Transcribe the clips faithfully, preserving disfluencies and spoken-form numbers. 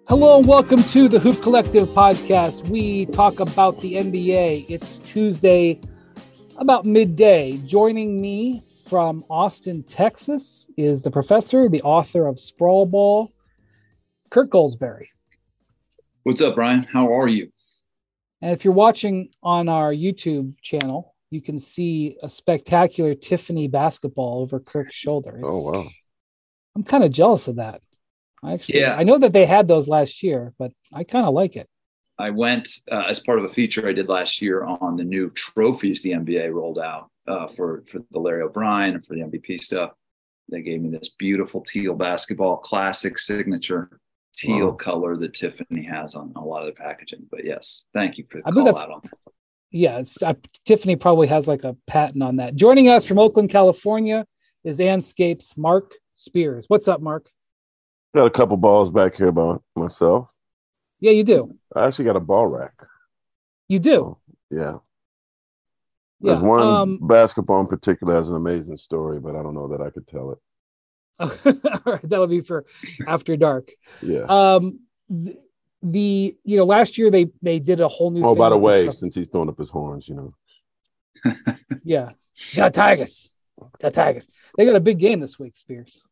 Hello and welcome to the Hoop Collective podcast. We talk about the N B A. It's Tuesday, about midday. Joining me from Austin, Texas, is the professor, the author of Sprawl Ball, Kirk Goldsberry. What's up, Brian? How are you? And if you're watching on our YouTube channel, you can see a spectacular Tiffany basketball over Kirk's shoulder. It's, oh, wow. I'm kind of jealous of that. I actually, yeah. I know that they had those last year, but I kind of like it. I went uh, as part of a feature I did last year on the new trophies the N B A rolled out uh, for, for the Larry O'Brien and for the M V P stuff. They gave me this beautiful teal basketball, classic signature teal wow. color that Tiffany has on a lot of the packaging. But yes, thank you for the I call that's, out on that. Yeah, it's, uh, Tiffany probably has like a patent on that. Joining us from Oakland, California is Anscape's Mark Spears. What's up, Mark? Got a couple balls back here by myself. Yeah, you do. I actually got a ball rack. You do? So, yeah. There's yeah, one um, basketball in particular has an amazing story, but I don't know that I could tell it. All right, that'll be for after dark. Yeah. Um, the, the you know last year they they did a whole new. Oh, thing by the way, stuff. Since he's throwing up his horns, you know. yeah, got Tigers. Got Tigers. They got a big game this week, Spears.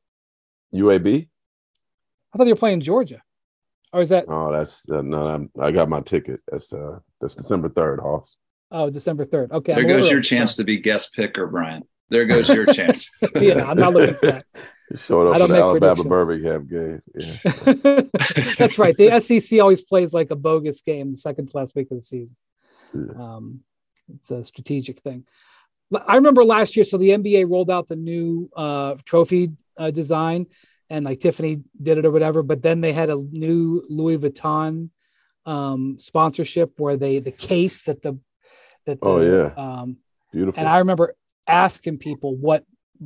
U A B. I thought they were playing Georgia, or is that? Oh, that's uh, no. I'm, I got my ticket. That's uh, that's December third, Hoss. Oh, December third. Okay, there I'm goes your early, chance sorry. to be guest picker, Brian. There goes your chance. yeah, I'm not looking for that. You showed up for the Alabama Birmingham game. Yeah, that's right. The S E C always plays like a bogus game the second to last week of the season. Yeah. Um, it's a strategic thing. I remember last year, so the N B A rolled out the new uh, trophy uh, design. And like Tiffany did it or whatever, but then they had a new Louis Vuitton um, sponsorship where they the case that the that the, oh yeah um, beautiful. And I remember asking people what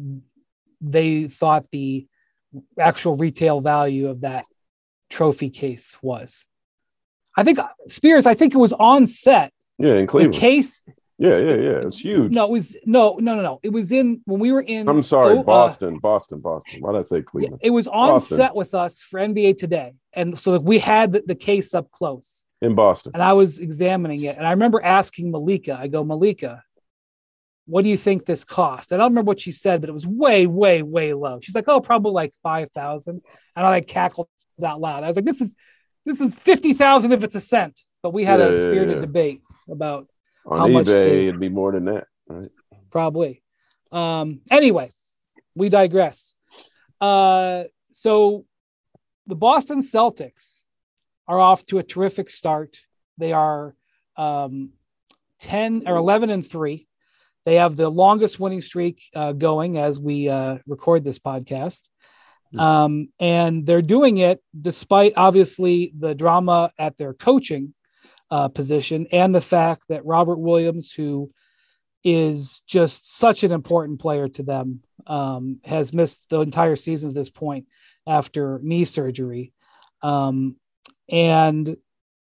they thought the actual retail value of that trophy case was. I think Spears. I think it was on set. Yeah, in Cleveland. The case. Yeah, yeah, yeah. It's huge. No, it was no, no, no, no. It was in when we were in. I'm sorry, oh, Boston, uh, Boston, Boston. Why did I say Cleveland? It was on Boston. set with us for N B A Today, and so we had the, the case up close in Boston, and I was examining it, and I remember asking Malika. I go, Malika, what do you think this cost? And I don't remember what she said, but it was way, way, way low. She's like, oh, probably like five thousand, and I like cackled out loud. I was like, this is this is fifty thousand if it's a cent. But we had yeah, a spirited yeah, yeah. debate about. On How eBay, much they, it'd be more than that, right? Probably. Um, anyway, we digress. Uh, so the Boston Celtics are off to a terrific start. They are um, ten or eleven and three. They have the longest winning streak uh, going as we uh, record this podcast. Um, and they're doing it despite obviously the drama at their coaching Uh, position and the fact that Robert Williams, who is just such an important player to them, um, has missed the entire season at this point after knee surgery. Um, and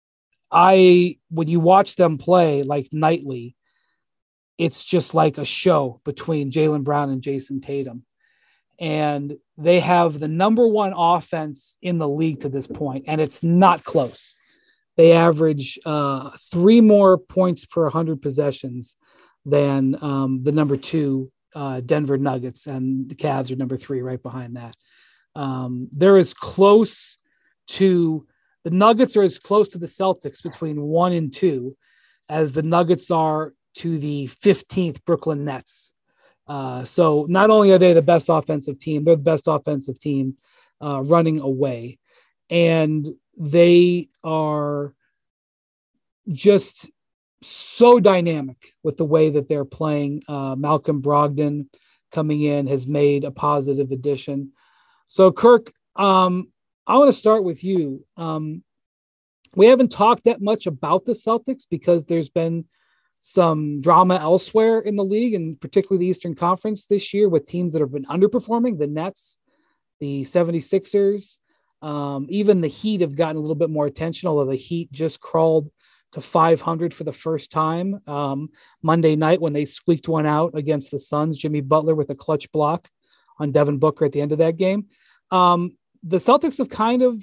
I, when you watch them play like nightly, it's just like a show between Jaylen Brown and Jason Tatum. And they have the number one offense in the league to this point, and it's not close. They average uh, three more points per one hundred possessions than um, the number two uh, Denver Nuggets, and the Cavs are number three right behind that. Um, they're as close to – the Nuggets are as close to the Celtics between one and two as the Nuggets are to the fifteenth Brooklyn Nets. Uh, so not only are they the best offensive team, they're the best offensive team uh, running away. And – they are just so dynamic with the way that they're playing. Uh, Malcolm Brogdon coming in has made a positive addition. So, Kirk, um, I want to start with you. Um, we haven't talked that much about the Celtics because there's been some drama elsewhere in the league, and particularly the Eastern Conference this year with teams that have been underperforming, the Nets, the seventy-sixers. Um, even the Heat have gotten a little bit more attention, although the Heat just crawled to five hundred for the first time um, Monday night when they squeaked one out against the Suns. Jimmy Butler with a clutch block on Devin Booker at the end of that game. Um, the Celtics have kind of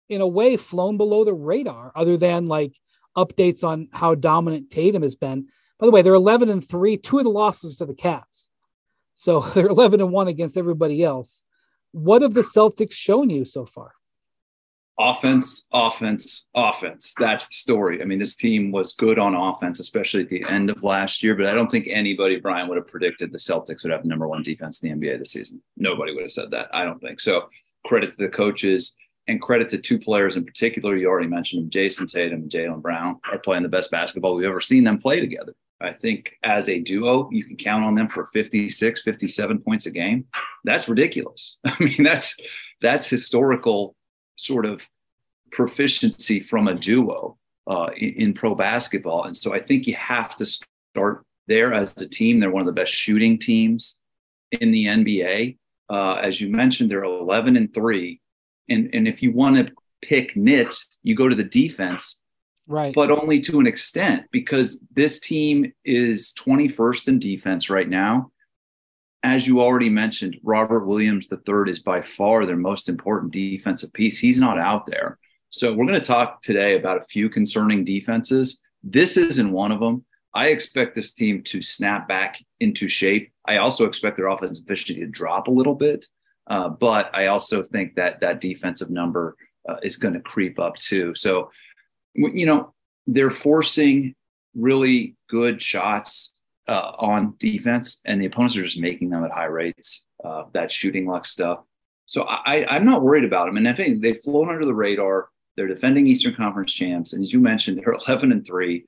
in a way, flown below the radar, other than like updates on how dominant Tatum has been. By the way, they're eleven and three, two of the losses to the Cavs. So they're eleven and one against everybody else. What have the Celtics shown you so far? Offense, offense, offense. That's the story. I mean, this team was good on offense, especially at the end of last year, but I don't think anybody, Brian, would have predicted the Celtics would have the number one defense in the N B A this season. Nobody would have said that. I don't think so. Credit to the coaches and credit to two players in particular. You already mentioned them. Jason Tatum and Jaylen Brown are playing the best basketball we've ever seen them play together. I think as a duo, you can count on them for fifty-six, fifty-seven points a game. That's ridiculous. I mean, that's, that's historical sort of proficiency from a duo uh, in, in pro basketball. And so I think you have to start there as a team. They're one of the best shooting teams in the N B A. Uh, as you mentioned, they're eleven and three. And, and if you want to pick nits, you go to the defense, right? But only to an extent, because this team is twenty-first in defense right now. As you already mentioned, Robert Williams the third is by far their most important defensive piece. He's not out there. So we're going to talk today about a few concerning defenses. This isn't one of them. I expect this team to snap back into shape. I also expect their offensive efficiency to drop a little bit. Uh, but I also think that that defensive number uh, is going to creep up too. So, you know, they're forcing really good shots uh, on defense, and the opponents are just making them at high rates, uh, that shooting luck stuff. So I, I'm not worried about them. And I think they've flown under the radar. They're defending Eastern Conference champs. And as you mentioned, they're eleven and three.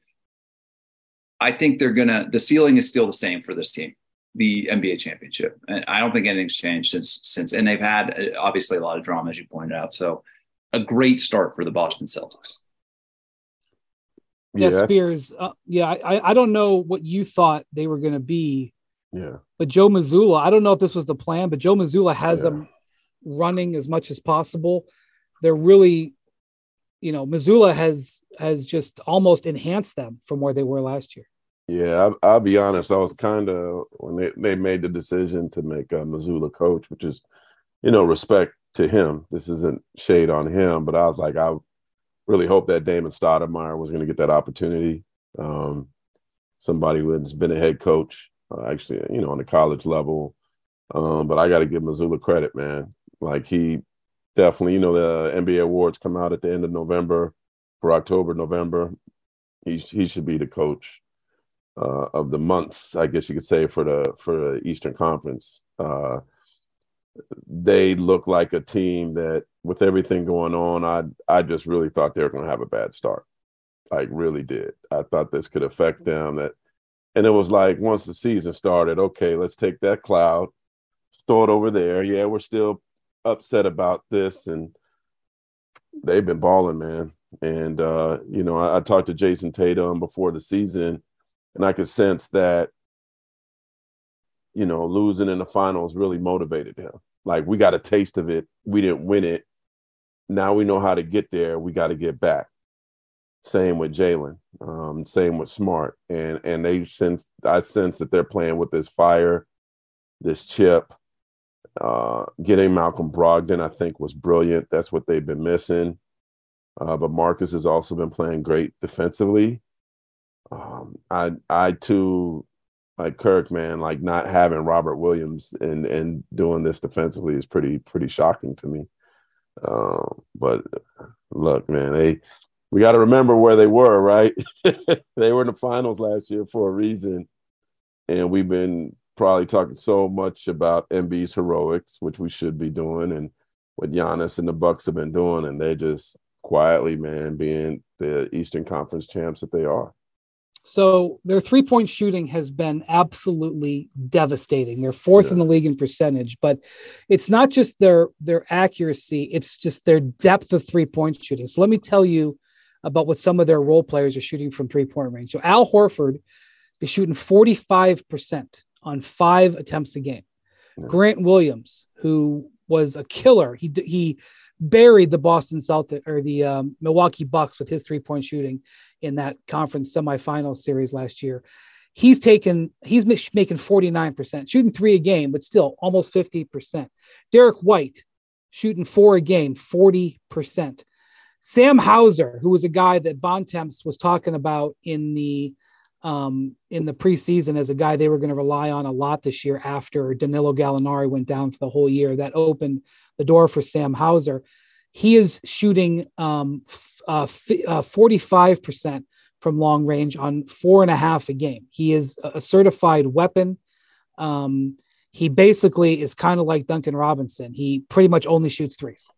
I think they're going to, the ceiling is still the same for this team, the N B A championship. And I don't think anything's changed since, since, and they've had uh, obviously a lot of drama, as you pointed out. So a great start for the Boston Celtics. Yeah, yeah Spears. Uh, yeah, I, I don't know what you thought they were going to be. Yeah. But Joe Mazzulla, I don't know if this was the plan, but Joe Mazzulla has yeah. them running as much as possible. They're really, you know, Mazzulla has has just almost enhanced them from where they were last year. Yeah, I'll, I'll be honest. I was kind of, when they, they made the decision to make uh, Mazzulla coach, which is, you know, respect to him. This isn't shade on him, but I was like, I really hope that Damon Stoudemire was going to get that opportunity. Um, somebody who has been a head coach, uh, actually, you know, on the college level. Um, but I got to give Mazzulla credit, man. Like he definitely, you know, the N B A awards come out at the end of November for October, November. He he should be the coach uh, of the months, I guess you could say, for the for the Eastern Conference. Uh, they look like a team that, with everything going on, I I just really thought they were going to have a bad start. Like, really did. I thought this could affect them. That, and it was like, once the season started, okay, let's take that cloud, throw it over there. Yeah, we're still upset about this, and they've been balling, man. And uh, you know, I, I talked to Jason Tatum before the season, and I could sense that, you know, losing in the finals really motivated him. Like, we got a taste of it. We didn't win it. Now we know how to get there. We got to get back. Same with Jaylen. Um, same with Smart. And and they sense, I sense that they're playing with this fire, this chip. Uh, getting Malcolm Brogdon, I think, was brilliant. That's what they've been missing. Uh, but Marcus has also been playing great defensively. Um, I I too, like Kirk, man, like not having Robert Williams and and doing this defensively is pretty pretty shocking to me. Uh, but look, man, they we got to remember where they were, right? They were in the finals last year for a reason, and we've been probably talking so much about Embiid's heroics, which we should be doing, and what Giannis and the Bucks have been doing, and they're just quietly, man, being the Eastern Conference champs that they are. So their three-point shooting has been absolutely devastating. They're fourth yeah. in the league in percentage, but it's not just their their accuracy, it's just their depth of three-point shooting. So let me tell you about what some of their role players are shooting from three-point range. So Al Horford is shooting forty-five percent on five attempts a game. Yeah. Grant Williams, who was a killer, he he buried the Boston Celtics or the um, Milwaukee Bucks with his three-point shooting in that conference semifinal series last year. He's taken, he's making forty-nine percent, shooting three a game, but still almost fifty percent. Derek White shooting four a game, forty percent. Sam Hauser, who was a guy that Bontemps was talking about in the um, in the preseason as a guy they were going to rely on a lot this year after Danilo Gallinari went down for the whole year. That opened the door for Sam Hauser. He is shooting um, f- uh, f- uh, forty-five percent from long range on four and a half a game. He is a certified weapon. Um, he basically is kind of like Duncan Robinson. He pretty much only shoots threes,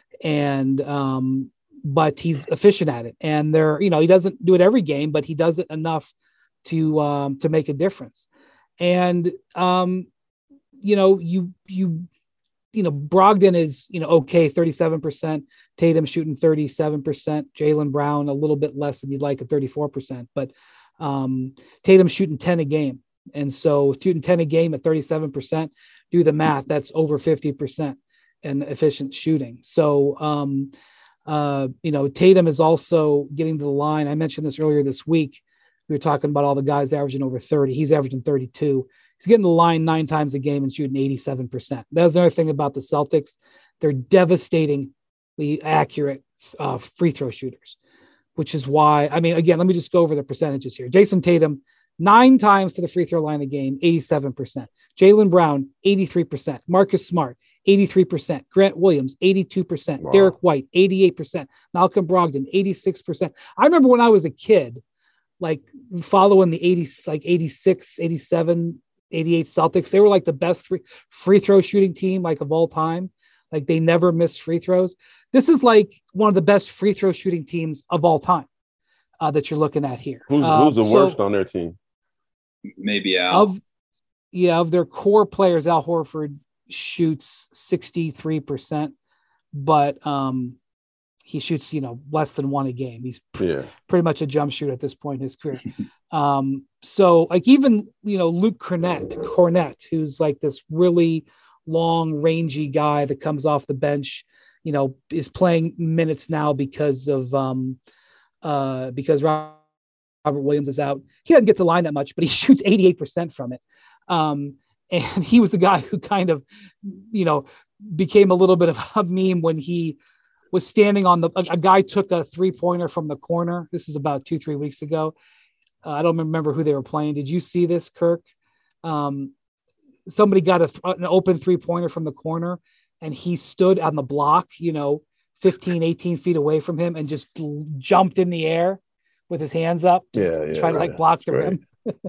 and um, but he's efficient at it. And there, you know, he doesn't do it every game, but he does it enough to um, to make a difference. And um, you know, you you you know, Brogdon is, you know, okay, thirty-seven percent. Tatum shooting thirty-seven percent. Jaylen Brown a little bit less than you'd like at thirty-four percent, but um, Tatum shooting ten a game. And so shooting ten a game at thirty-seven percent, do the math, that's over fifty percent in efficient shooting. So, um, uh, you know, Tatum is also getting to the line. I mentioned this earlier this week. We were talking about all the guys averaging over thirty. He's averaging thirty-two. He's getting to the line nine times a game and shooting eighty-seven percent. That's another thing about the Celtics. They're devastatingly accurate uh, free throw shooters, which is why, I mean, again, let me just go over the percentages here. Jason Tatum, nine times to the free throw line a game, eighty-seven percent. Jaylen Brown, eighty-three percent. Marcus Smart, eighty-three percent. Grant Williams, eighty-two percent. Wow. Derek White, eighty-eight percent. Malcolm Brogdon, eighty-six percent. I remember when I was a kid, like following the eighties, like eighty-six, eighty-seven, eighty-eight Celtics, they were like the best free, free throw shooting team, like of all time. Like they never missed free throws. This is like one of the best free throw shooting teams of all time uh, that you're looking at here. Who's, uh, who's the so worst on their team? Maybe Al. Of, yeah, of their core players, Al Horford shoots sixty-three percent, but um, he shoots, you know, less than one a game. He's pr- yeah. pretty much a jump shooter at this point in his career. um, so like even, you know, Luke Cornett, Cornett, who's like this really long, rangy guy that comes off the bench, you know, is playing minutes now because of um, uh, because Robert Williams is out. He doesn't get the line that much, but he shoots eighty-eight percent from it. Um, and he was the guy who kind of, you know, became a little bit of a meme when he was standing on the, a, a guy took a three pointer from the corner. This is about two, three weeks ago. Uh, I don't remember who they were playing. Did you see this, Kirk? Um, somebody got a, an open three pointer from the corner and he stood on the block, you know, fifteen, eighteen feet away from him and just l- jumped in the air with his hands up. Yeah. yeah trying right. to like block the Right. rim.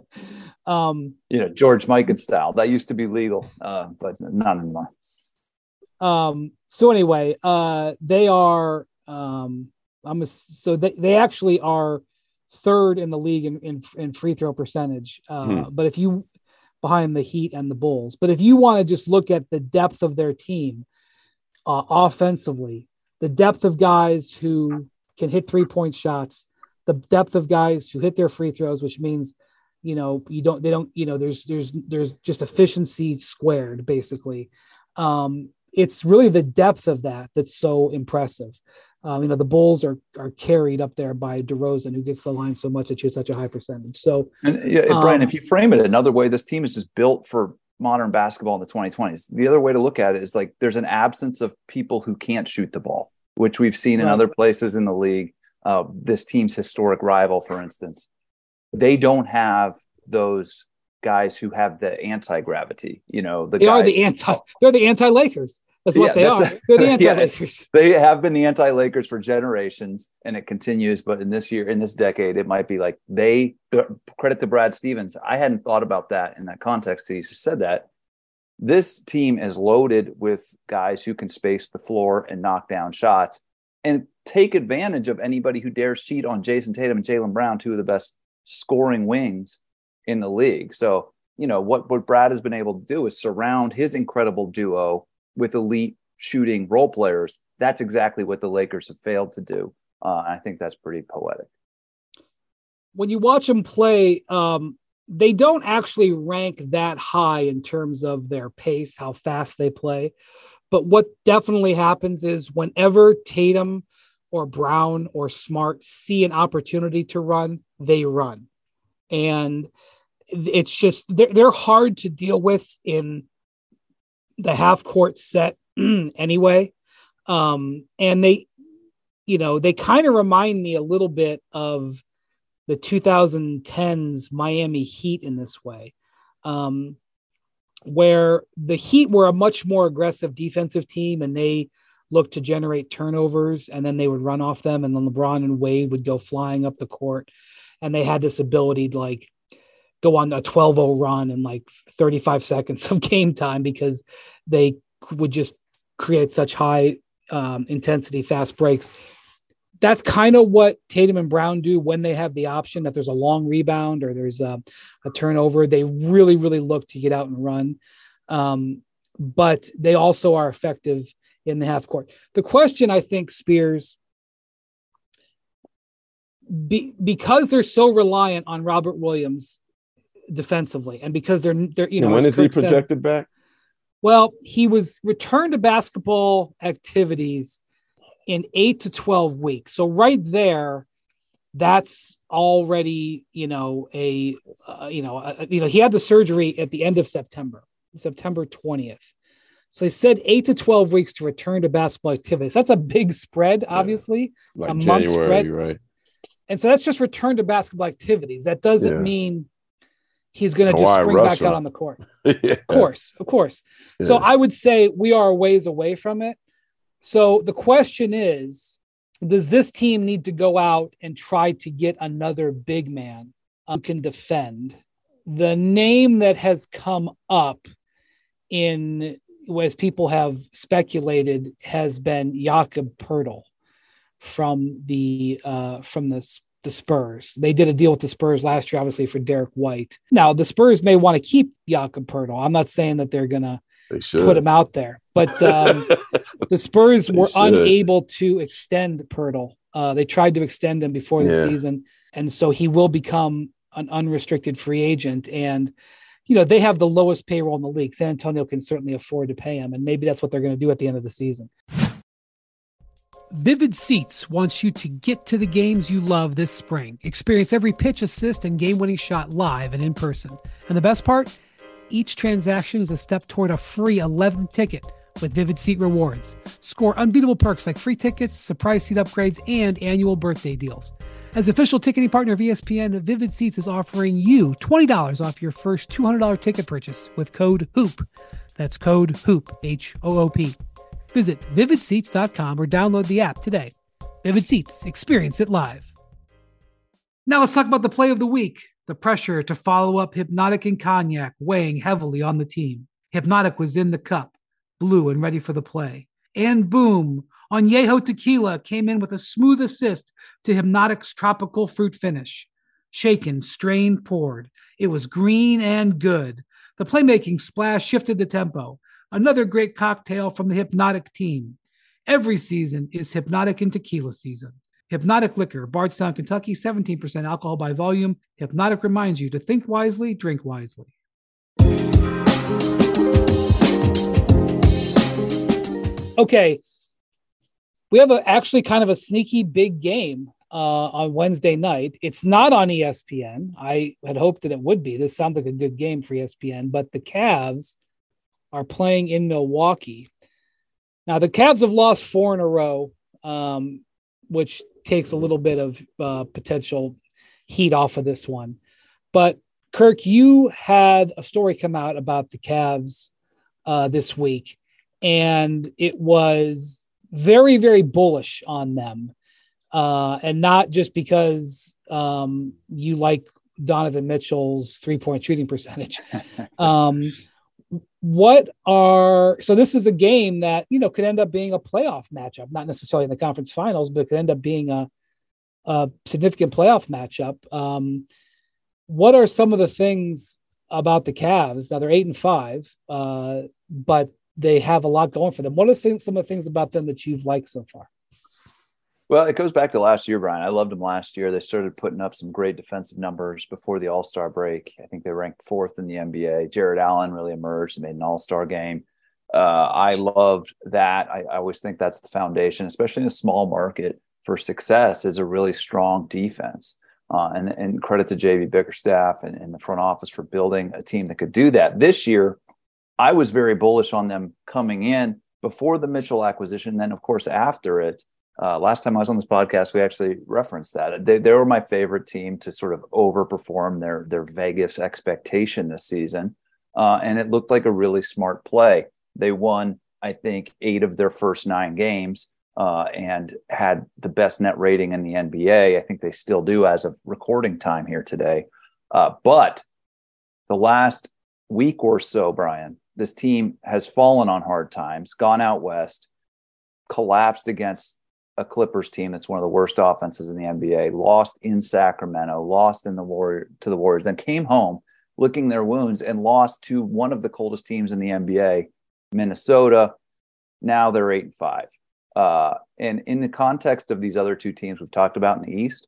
um, You know, George Mikan style. That used to be legal, uh, but not anymore. Um, so anyway, uh, they are, um, I'm a, so they, they actually are third in the league in, in, in free throw percentage. Uh, Hmm. but if you, behind the Heat and the Bulls, but if you want to just look at the depth of their team, uh, offensively, the depth of guys who can hit three point shots, the depth of guys who hit their free throws, which means, you know, you don't, they don't, you know, there's, there's, there's just efficiency squared basically. Um, it's really the depth of that that's so impressive. Um, you know, the Bulls are are carried up there by DeRozan, who gets the line so much that you have such a high percentage. So, and yeah, um, Brian, if you frame it another way, this team is just built for modern basketball in the twenty twenties. The other way to look at it is like there's an absence of people who can't shoot the ball, which we've seen in Right. other places in the league. Uh, this team's historic rival, for instance, they don't have those guys who have the anti-gravity. You know, the they guys, are the anti. They're the anti-Lakers. That's what Yeah, they that's are. a- They're the yeah. anti-Lakers. They have been the anti-Lakers for generations, and it continues. But in this year, in this decade, it might be like they credit to Brad Stevens. I hadn't thought about that in that context. He said that this team is loaded with guys who can space the floor and knock down shots and take advantage of anybody who dares cheat on Jason Tatum and Jaylen Brown, two of the best scoring wings in the league. So, you know, what, what Brad has been able to do is surround his incredible duo with elite shooting role players. That's exactly what the Lakers have failed to do. Uh, I think that's pretty poetic. When you watch them play, um, they don't actually rank that high in terms of their pace, how fast they play. But what definitely happens is whenever Tatum or Brown or Smart see an opportunity to run, they run. And it's just, they're, they're hard to deal with in the half court set anyway. Um, and they, you know, they kind of remind me a little bit of the two thousand tens Miami Heat in this way, um, where the Heat were a much more aggressive defensive team and they looked to generate turnovers and then they would run off them. And then LeBron and Wade would go flying up the court. And they had this ability to like go on a twelve oh run in like thirty-five seconds of game time because they would just create such high um, intensity, fast breaks. That's kind of what Tatum and Brown do when they have the option. If there's a long rebound or there's a, a turnover, they really, really look to get out and run. Um, but they also are effective in the half court. The question, I think, Spears, be, because they're so reliant on Robert Williams defensively, and because they're, they're you know, and when is Kirk he projected said, back? Well, he was returned to basketball activities in eight to twelve weeks. So right there, that's already, you know, a, uh, you know, a, you know, he had the surgery at the end of September, September twentieth. So they said eight to twelve weeks to return to basketball activities. That's a big spread, obviously, yeah, like a month January, spread. Right. And so that's just return to basketball activities. That doesn't Yeah. mean he's going to just Why spring rush back out him? on the court. yeah. Of course, of course. Yeah. So I would say we are a ways away from it. So the question is, does this team need to go out and try to get another big man who can defend? The name that has come up in, as people have speculated, has been Jakob Poeltl from the uh, from the the Spurs. They did a deal with the Spurs last year, obviously, for Derek White. Now, the Spurs may want to keep Jakob Poeltl. I'm not saying that they're going to put him out there, but um, the Spurs were unable to extend Poeltl. Uh, they tried to extend him before the Yeah. season, and so he will become an unrestricted free agent. And, you know, they have the lowest payroll in the league. San Antonio can certainly afford to pay him, and maybe that's what they're going to do at the end of the season. Vivid Seats wants you to get to the games you love this spring. Experience every pitch, assist, and game-winning shot live and in person. And the best part? Each transaction is a step toward a free eleventh ticket with Vivid Seat Rewards. Score unbeatable perks like free tickets, surprise seat upgrades, and annual birthday deals. As official ticketing partner of E S P N, Vivid Seats is offering you twenty dollars off your first two hundred dollars ticket purchase with code HOOP. That's code HOOP, H O O P. Visit vivid seats dot com or download the app today. Vivid Seats, experience it live. Now let's talk about the play of the week. The pressure to follow up Hypnotic and Cognac weighing heavily on the team. Hypnotic was in the cup, blue and ready for the play. And boom, Añejo Tequila came in with a smooth assist to Hypnotic's tropical fruit finish. Shaken, strained, poured. It was green and good. The playmaking splash shifted the tempo. Another great cocktail from the Hypnotic team. Every season is Hypnotic and Tequila season. Hypnotic Liquor, Bardstown, Kentucky, seventeen percent alcohol by volume. Hypnotic reminds you to think wisely, drink wisely. Okay. We have a, actually kind of a sneaky big game uh, on Wednesday night. It's not on E S P N. I had hoped that it would be. This sounds like a good game for E S P N, but the Cavs are playing in Milwaukee. Now, the Cavs have lost four in a row, um, which takes a little bit of uh, potential heat off of this one. But, Kirk, you had a story come out about the Cavs uh, this week, and it was very, very bullish on them. Uh, and not just because um, you like Donovan Mitchell's three-point shooting percentage. um, what are, so this is a game that, you know, could end up being a playoff matchup, not necessarily in the conference finals, but it could end up being a, a significant playoff matchup. Um, what are some of the things about the Cavs? Now they're eight and five, uh, but they have a lot going for them. What are some, some of the things about them that you've liked so far? Well, it goes back to last year, Brian. I loved them last year. They started putting up some great defensive numbers before the All-Star break. I think they ranked fourth in the N B A. Jared Allen really emerged and made an All-Star game. Uh, I loved that. I, I always think that's the foundation, especially in a small market, for success is a really strong defense. Uh, and, and credit to J V Bickerstaff and, and the front office for building a team that could do that. This year, I was very bullish on them coming in before the Mitchell acquisition. Then, of course, after it, Uh, last time I was on this podcast, we actually referenced that. They, they were my favorite team to sort of overperform their, their Vegas expectation this season. Uh, and it looked like a really smart play. They won, I think, eight of their first nine games uh, and had the best net rating in the N B A. I think they still do as of recording time here today. Uh, but the last week or so, Brian, this team has fallen on hard times, gone out west, collapsed against a Clippers team that's one of the worst offenses in the N B A, lost in Sacramento, lost in the Warrior to the Warriors, then came home licking their wounds and lost to one of the coldest teams in the N B A, Minnesota. Now they're eight and five. Uh, and in the context of these other two teams we've talked about in the East,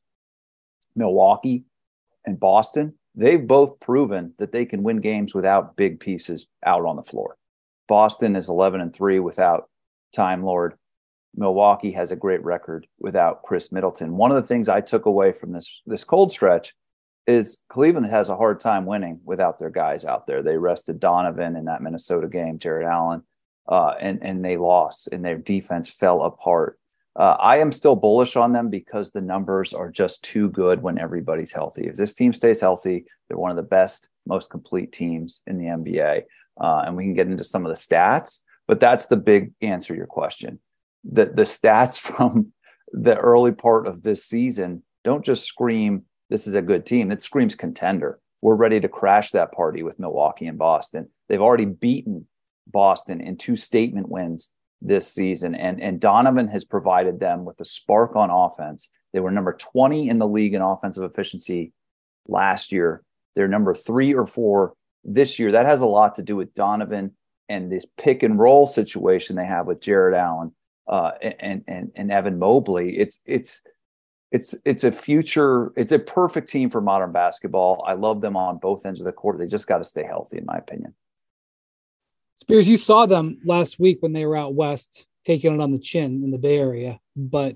Milwaukee and Boston, they've both proven that they can win games without big pieces out on the floor. Boston is eleven and three without Time Lord. Milwaukee has a great record without Chris Middleton. One of the things I took away from this, this cold stretch is Cleveland has a hard time winning without their guys out there. They rested Donovan in that Minnesota game, Jared Allen, uh, and, and they lost, and their defense fell apart. Uh, I am still bullish on them because the numbers are just too good when everybody's healthy. If this team stays healthy, they're one of the best, most complete teams in the N B A. Uh, and we can get into some of the stats, but that's the big answer to your question. The, the stats from the early part of this season don't just scream, this is a good team. It screams contender. We're ready to crash that party with Milwaukee and Boston. They've already beaten Boston in two statement wins this season. And, and Donovan has provided them with a spark on offense. They were number twenty in the league in offensive efficiency last year. They're number three or four this year. That has a lot to do with Donovan and this pick and roll situation they have with Jared Allen uh, and, and, and Evan Mobley. It's, it's, It's it's a future, it's a perfect team for modern basketball. I love them on both ends of the court. They just got to stay healthy, in my opinion. Spears, you saw them last week when they were out west, taking it on the chin in the Bay Area, but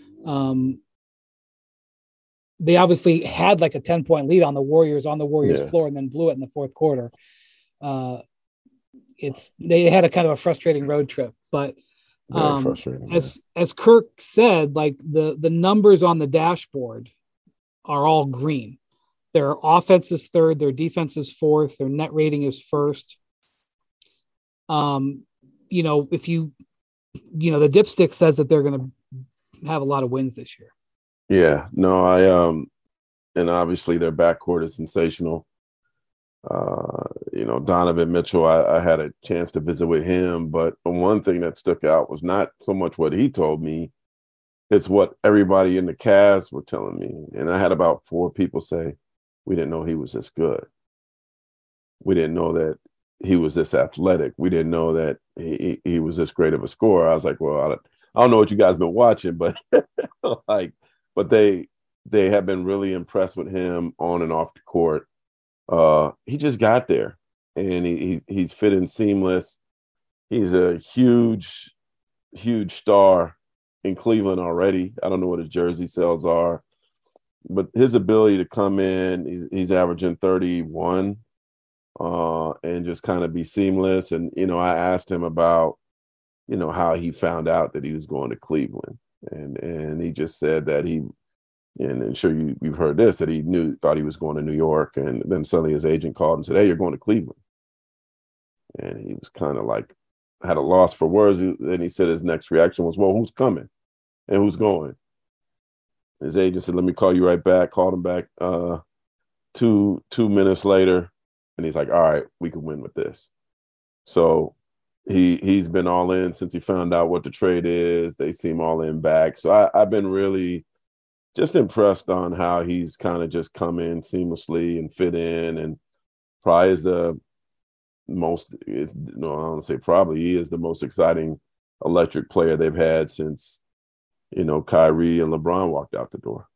um, they obviously had like a ten-point lead on the Warriors on the Warriors yeah. floor and then blew it in the fourth quarter. Uh, it's they had a kind of a frustrating road trip, but Very frustrating. Um, as as Kirk said, like the the numbers on the dashboard are all green. Their offense is third, their defense is fourth, their net rating is first. Um, you know, if you, you know, the dipstick says that they're going to have a lot of wins this year. Yeah, no, I um, and obviously their backcourt is sensational. Uh, you know, Donovan Mitchell, I, I had a chance to visit with him, but one thing that stuck out was not so much what he told me, it's what everybody in the Cavs were telling me. And I had about four people say, we didn't know he was this good. We didn't know that he was this athletic. We didn't know that he, he was this great of a scorer. I was like, well, I don't, I don't know what you guys been watching, but like, but they, they have been really impressed with him on and off the court. Uh, he just got there, and he, he he's fit in seamless. He's a huge, huge star in Cleveland already. I don't know what his jersey sales are, but his ability to come in, he's, he's averaging thirty-one, uh, and just kind of be seamless. And you know, I asked him about, you know, how he found out that he was going to Cleveland, and and he just said that he. And I'm sure you, you've heard this, that he knew, thought he was going to New York. And then suddenly his agent called and said, hey, you're going to Cleveland. And he was kind of like, had a loss for words. And he said his next reaction was, well, who's coming and who's going? His agent said, let me call you right back. Called him back uh, two, two minutes later. And he's like, all right, we can win with this. So he, he's been all in since he found out what the trade is. They seem all in back. So I, I've been really just impressed on how he's kind of just come in seamlessly and fit in, and probably is the most, is, no, I don't want to say probably, he is the most exciting electric player they've had since, you know, Kyrie and LeBron walked out the door.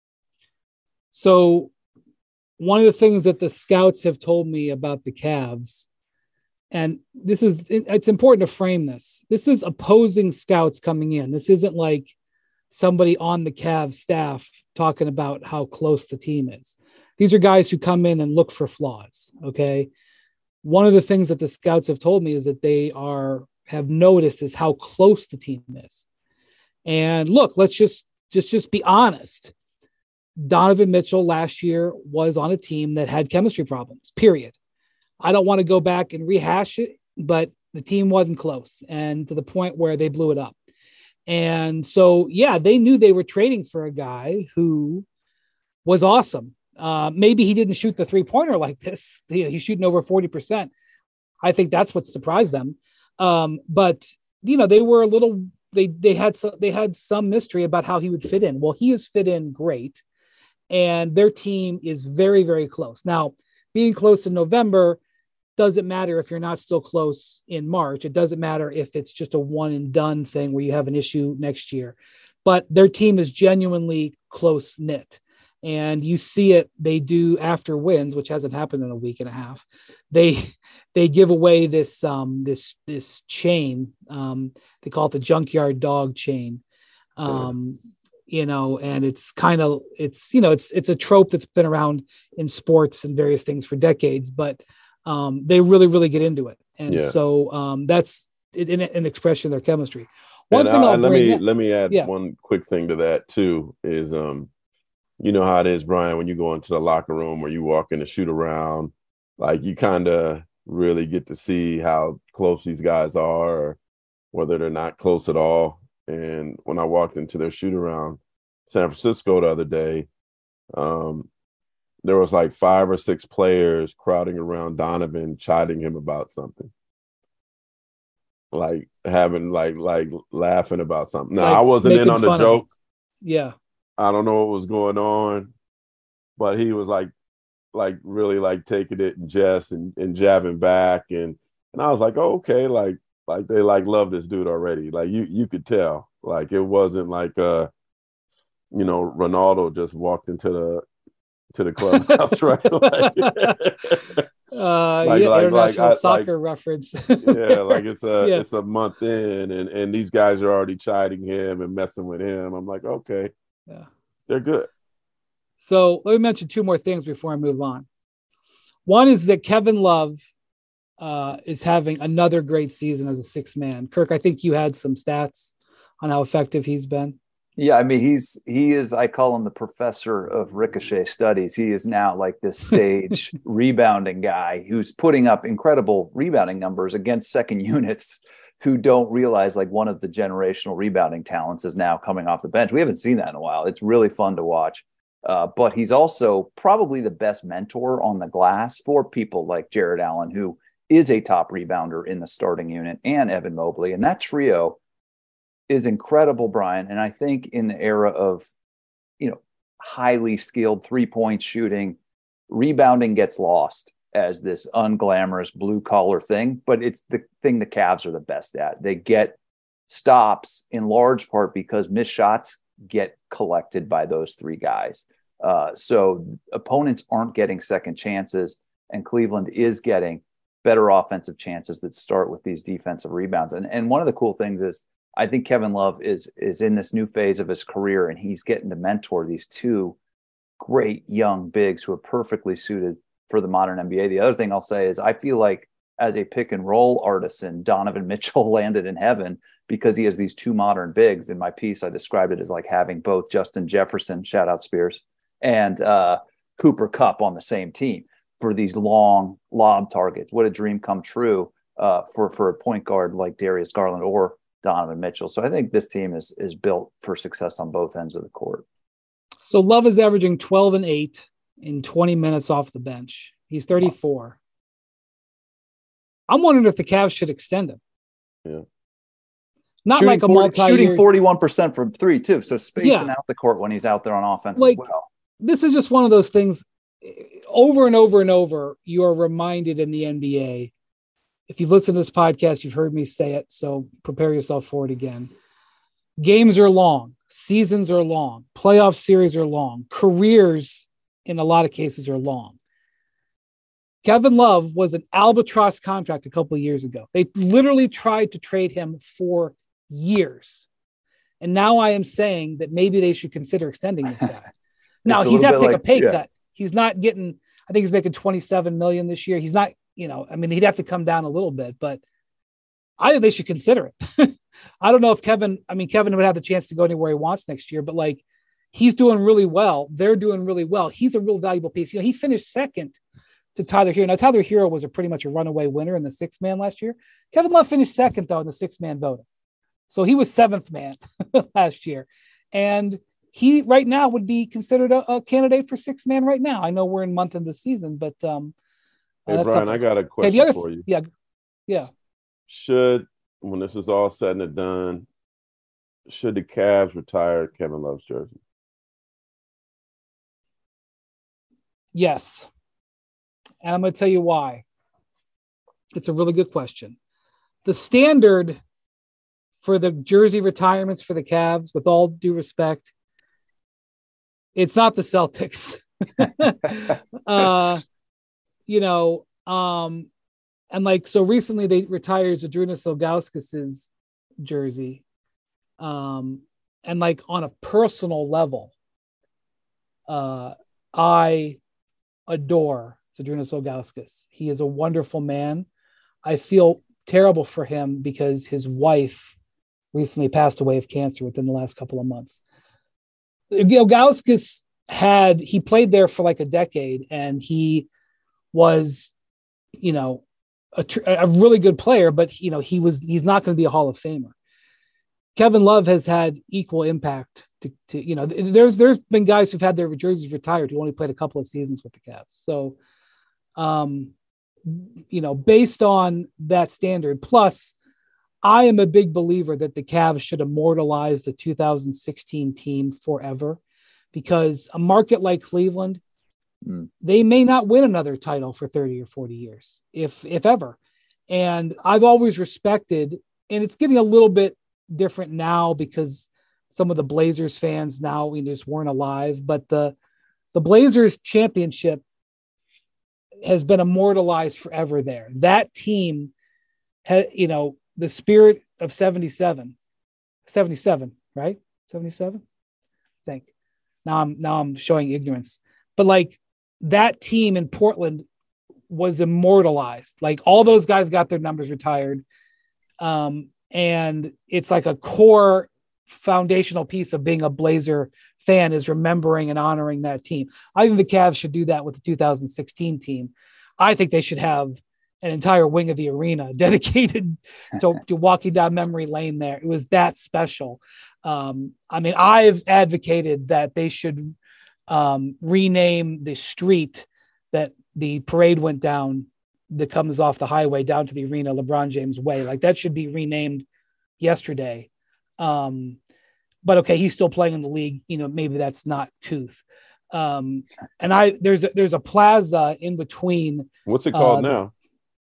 So one of the things that the scouts have told me about the Cavs, and this is, it's important to frame this. This is opposing scouts coming in. This isn't like somebody on the Cavs staff talking about how close the team is. These are guys who come in and look for flaws. Okay. One of the things that the scouts have told me is that they are, have noticed is how close the team is. And look, let's just just just be honest. Donovan Mitchell last year was on a team that had chemistry problems, period. I don't want to go back and rehash it, but the team wasn't close, and to the point where they blew it up. And so, yeah, they knew they were trading for a guy who was awesome. Uh, maybe he didn't shoot the three-pointer like this. He, he's shooting over forty percent. I think that's what surprised them. Um, but, you know, they were a little, they they had so, they had some mystery about how he would fit in. Well, he has fit in great, and their team is very, very close. Now, being close in November doesn't matter if you're not still close in March. It doesn't matter if it's just a one and done thing where you have an issue next year. But their team is genuinely close knit. And you see it, they do after wins, which hasn't happened in a week and a half. They they give away this um, this this chain. Um, they call it the junkyard dog chain. Um, you know, and it's kind of it's you know it's it's a trope that's been around in sports and various things for decades, but um, they really really get into it, and yeah. so um, that's an, an expression of their chemistry. One and thing I, I'll let bring me up, let me add yeah. one quick thing to that too is um. You know how it is, Brian, when you go into the locker room or you walk in to shoot around, like you kind of really get to see how close these guys are or whether they're not close at all. And when I walked into their shoot around San Francisco the other day, um, there was like five or six players crowding around Donovan, chiding him about something. Like having like like laughing about something. Now, like I wasn't in on the joke. Yeah. I don't know what was going on, but he was like, like really like taking it in jest and, and jabbing back. And, and I was like, oh, okay. Like, like they like love this dude already. Like you, you could tell, like, it wasn't like, uh, you know, Ronaldo just walked into the, to the clubhouse, right? like, uh, like, yeah, like, international like, soccer like, reference. yeah. Like it's a, yeah. it's a month in and, and these guys are already chiding him and messing with him. I'm like, okay. Yeah, they're good. So let me mention two more things before I move on. One is that Kevin Love uh, is having another great season as a sixth man. Kirk, I think you had some stats on how effective he's been. Yeah, I mean, he's he is, I call him the professor of ricochet studies. He is now like this sage rebounding guy who's putting up incredible rebounding numbers against second units who don't realize like one of the generational rebounding talents is now coming off the bench. We haven't seen that in a while. It's really fun to watch. Uh, but he's also probably the best mentor on the glass for people like Jared Allen, who is a top rebounder in the starting unit, and Evan Mobley. And that trio is incredible, Brian. And I think in the era of, you know, highly skilled three-point shooting, rebounding gets lost as this unglamorous blue collar thing, but it's the thing the Cavs are the best at. They get stops in large part because missed shots get collected by those three guys. Uh, so opponents aren't getting second chances, and Cleveland is getting better offensive chances that start with these defensive rebounds. And, and one of the cool things is I think Kevin Love is, is in this new phase of his career, and he's getting to mentor these two great young bigs who are perfectly suited for the modern N B A. The other thing I'll say is I feel like as a pick and roll artisan, Donovan Mitchell landed in heaven because he has these two modern bigs. In my piece, I described it as like having both Justin Jefferson, shout out Spears, and uh, Cooper Kupp on the same team for these long lob targets. What a dream come true uh, for, for a point guard like Darius Garland or Donovan Mitchell. So I think this team is, is built for success on both ends of the court. So Love is averaging twelve and eight in twenty minutes off the bench. He's thirty-four. I'm wondering if the Cavs should extend him. Yeah. Not shooting like a forty, multi shooting forty-one percent from three too. So spacing Yeah. out the court when he's out there on offense Like, as well. This is just one of those things over and over and over. You are reminded in the N B A. If you've listened to this podcast, you've heard me say it. So prepare yourself for it again. Games are long. Seasons are long. Playoff series are long. Careers in a lot of cases are long. Kevin Love was an albatross contract a couple of years ago. They literally tried to trade him for years. And now I am saying that maybe they should consider extending this guy. Now he's have to take like, a pay yeah. cut. He's not getting, I think he's making twenty-seven million this year. He's not, you know, I mean, he'd have to come down a little bit, but I think they should consider it. I don't know if Kevin, I mean, Kevin would have the chance to go anywhere he wants next year, but like he's doing really well. They're doing really well. He's a real valuable piece. You know, he finished second to Tyler Hero. Now, Tyler Hero was a pretty much a runaway winner in the six man last year. Kevin Love finished second though in the six man voting. So he was seventh man last year. And he right now would be considered a, a candidate for six man right now. I know we're in month of the season, but um, hey, uh, Brian, something. I got a question okay, other, for you. Yeah. Yeah. Should, when this is all said and done, should the Cavs retire Kevin Love's jersey? Yes. And I'm going to tell you why. It's a really good question. The standard for the jersey retirements for the Cavs, with all due respect, it's not the Celtics. uh, you know, um, and like, so recently they retired Zydrunas Ilgauskas' jersey. Um, and like on a personal level, uh, I adore Zydrunas Ilgauskas. He is a wonderful man. I feel terrible for him because his wife recently passed away of cancer within the last couple of months. Ilgauskas had, he played there for like a decade, and he was, you know, a, a really good player, but you know, he was, he's not going to be a Hall of Famer. Kevin Love has had equal impact to, to, you know, there's, there's been guys who've had their jerseys retired who only played a couple of seasons with the Cavs. So, um, you know, based on that standard, plus I am a big believer that the Cavs should immortalize the two thousand sixteen team forever, because a market like Cleveland, mm. they may not win another title for thirty or forty years, if, if ever. And I've always respected, and it's getting a little bit different now because some of the Blazers fans now we just weren't alive, but the, the Blazers championship has been immortalized forever there. That team had, you know, the spirit of seventy-seven, seventy-seven, right? seventy-seven, I think. Now I'm, now I'm showing ignorance, but like that team in Portland was immortalized. Like all those guys got their numbers retired. Um, and it's like a core foundational piece of being a Blazer fan is remembering and honoring that team. I think the Cavs should do that with the two thousand sixteen team. I think they should have an entire wing of the arena dedicated to, to walking down memory lane there. It was that special. Um, I mean, I've advocated that they should um, rename the street that the parade went down that comes off the highway down to the arena, LeBron James Way. Like that should be renamed yesterday. Um, but okay, he's still playing in the league. You know, maybe that's not couth. Um, and I, there's a, there's a plaza in between. What's it called uh, now?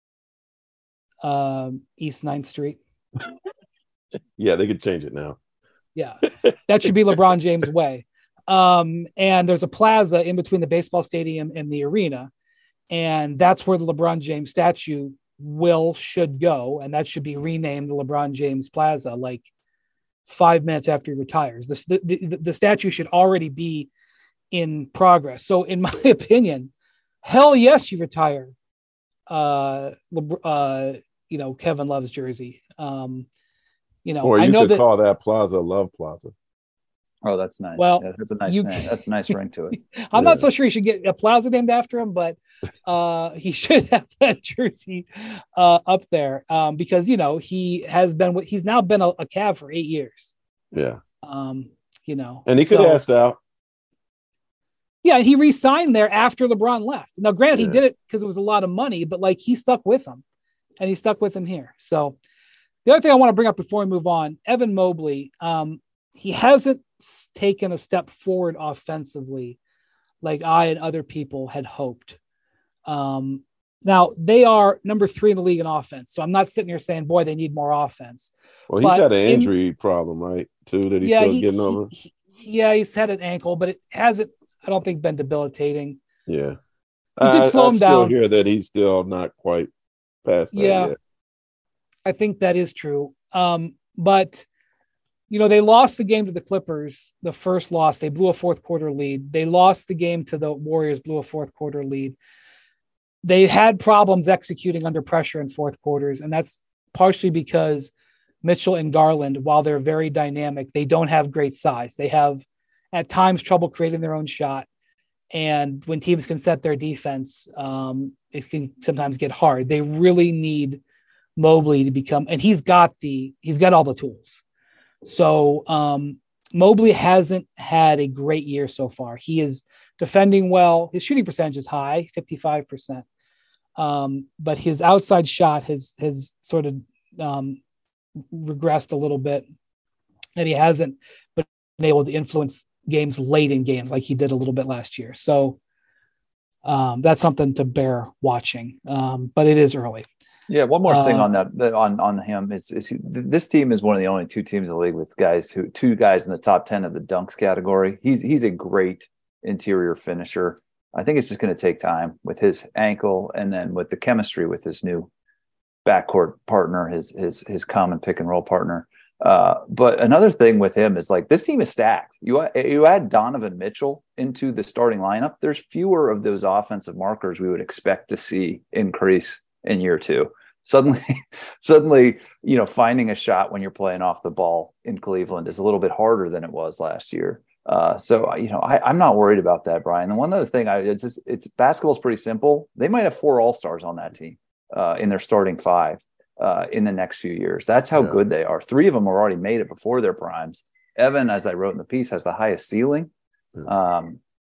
Um, East ninth Street. Yeah, they could change it now. Yeah, that should be LeBron James Way. Um, and there's a plaza in between the baseball stadium and the arena. And that's where the LeBron James statue will, should go. And that should be renamed the LeBron James Plaza, like five minutes after he retires. The, the, the, the statue should already be in progress. So in my opinion, hell yes, you retire, uh, uh, you know, Kevin Love's jersey. Um, you know, or you I know could that, call that plaza Love Plaza. Oh, that's nice. Well, yeah, that's a nice you, name. That's a nice ring to it. I'm Yeah. not so sure he should get a plaza named after him, but uh, he should have that jersey uh, up there um, because, you know, he has been, he's now been a, a Cav for eight years. Yeah. Um, you know, And he could so, have asked out. Yeah, and he re-signed there after LeBron left. Now, granted, Yeah. he did it because it was a lot of money, but like he stuck with him, and he stuck with him here. So, the other thing I want to bring up before we move on, Evan Mobley, um, he hasn't taken a step forward offensively, like I and other people had hoped. Um, now they are number three in the league in offense, so I'm not sitting here saying, "Boy, they need more offense." Well, he's But had an in- injury problem, right? Too that he's yeah, still he- getting he- over. he- yeah, he's had an ankle, but it hasn't. I don't think been debilitating. Yeah, You I, could slow I him still down. hear that he's still not quite past that Yeah. yet. I think that is true. Um, but, you know, they lost the game to the Clippers, the first loss. They blew a fourth quarter lead. They lost the game to the Warriors, blew a fourth quarter lead. They had problems executing under pressure in fourth quarters, and that's partially because Mitchell and Garland, while they're very dynamic, they don't have great size. They have at times trouble creating their own shot. And when teams can set their defense, um, it can sometimes get hard. They really need Mobley to become, and he's got the, he's got all the tools. So um, Mobley hasn't had a great year so far. He is defending well. His shooting percentage is high, fifty-five percent. Um, but his outside shot has, has sort of um, regressed a little bit, and he hasn't been able to influence games late in games like he did a little bit last year. So um, that's something to bear watching, um, but it is early. Yeah, one more thing Uh, on that on on him is, is he, this team is one of the only two teams in the league with guys who two guys in the top ten of the dunks category. He's he's a great interior finisher. I think it's just going to take time with his ankle and then with the chemistry with his new backcourt partner, his his his common pick and roll partner. Uh, but another thing with him is like this team is stacked. You you add Donovan Mitchell into the starting lineup, there's fewer of those offensive markers we would expect to see increase in year two. Suddenly, suddenly, you know, finding a shot when you're playing off the ball in Cleveland is a little bit harder than it was last year. Uh, so, you know, I, I'm not worried about that, Brian. And one other thing, I it's just it's basketball's pretty simple. They might have four all-stars on that team uh, in their starting five uh, in the next few years. That's how Yeah. good they are. Three of them have already made it before their primes. Evan, as I wrote in the piece, has the highest ceiling. Yeah. Um,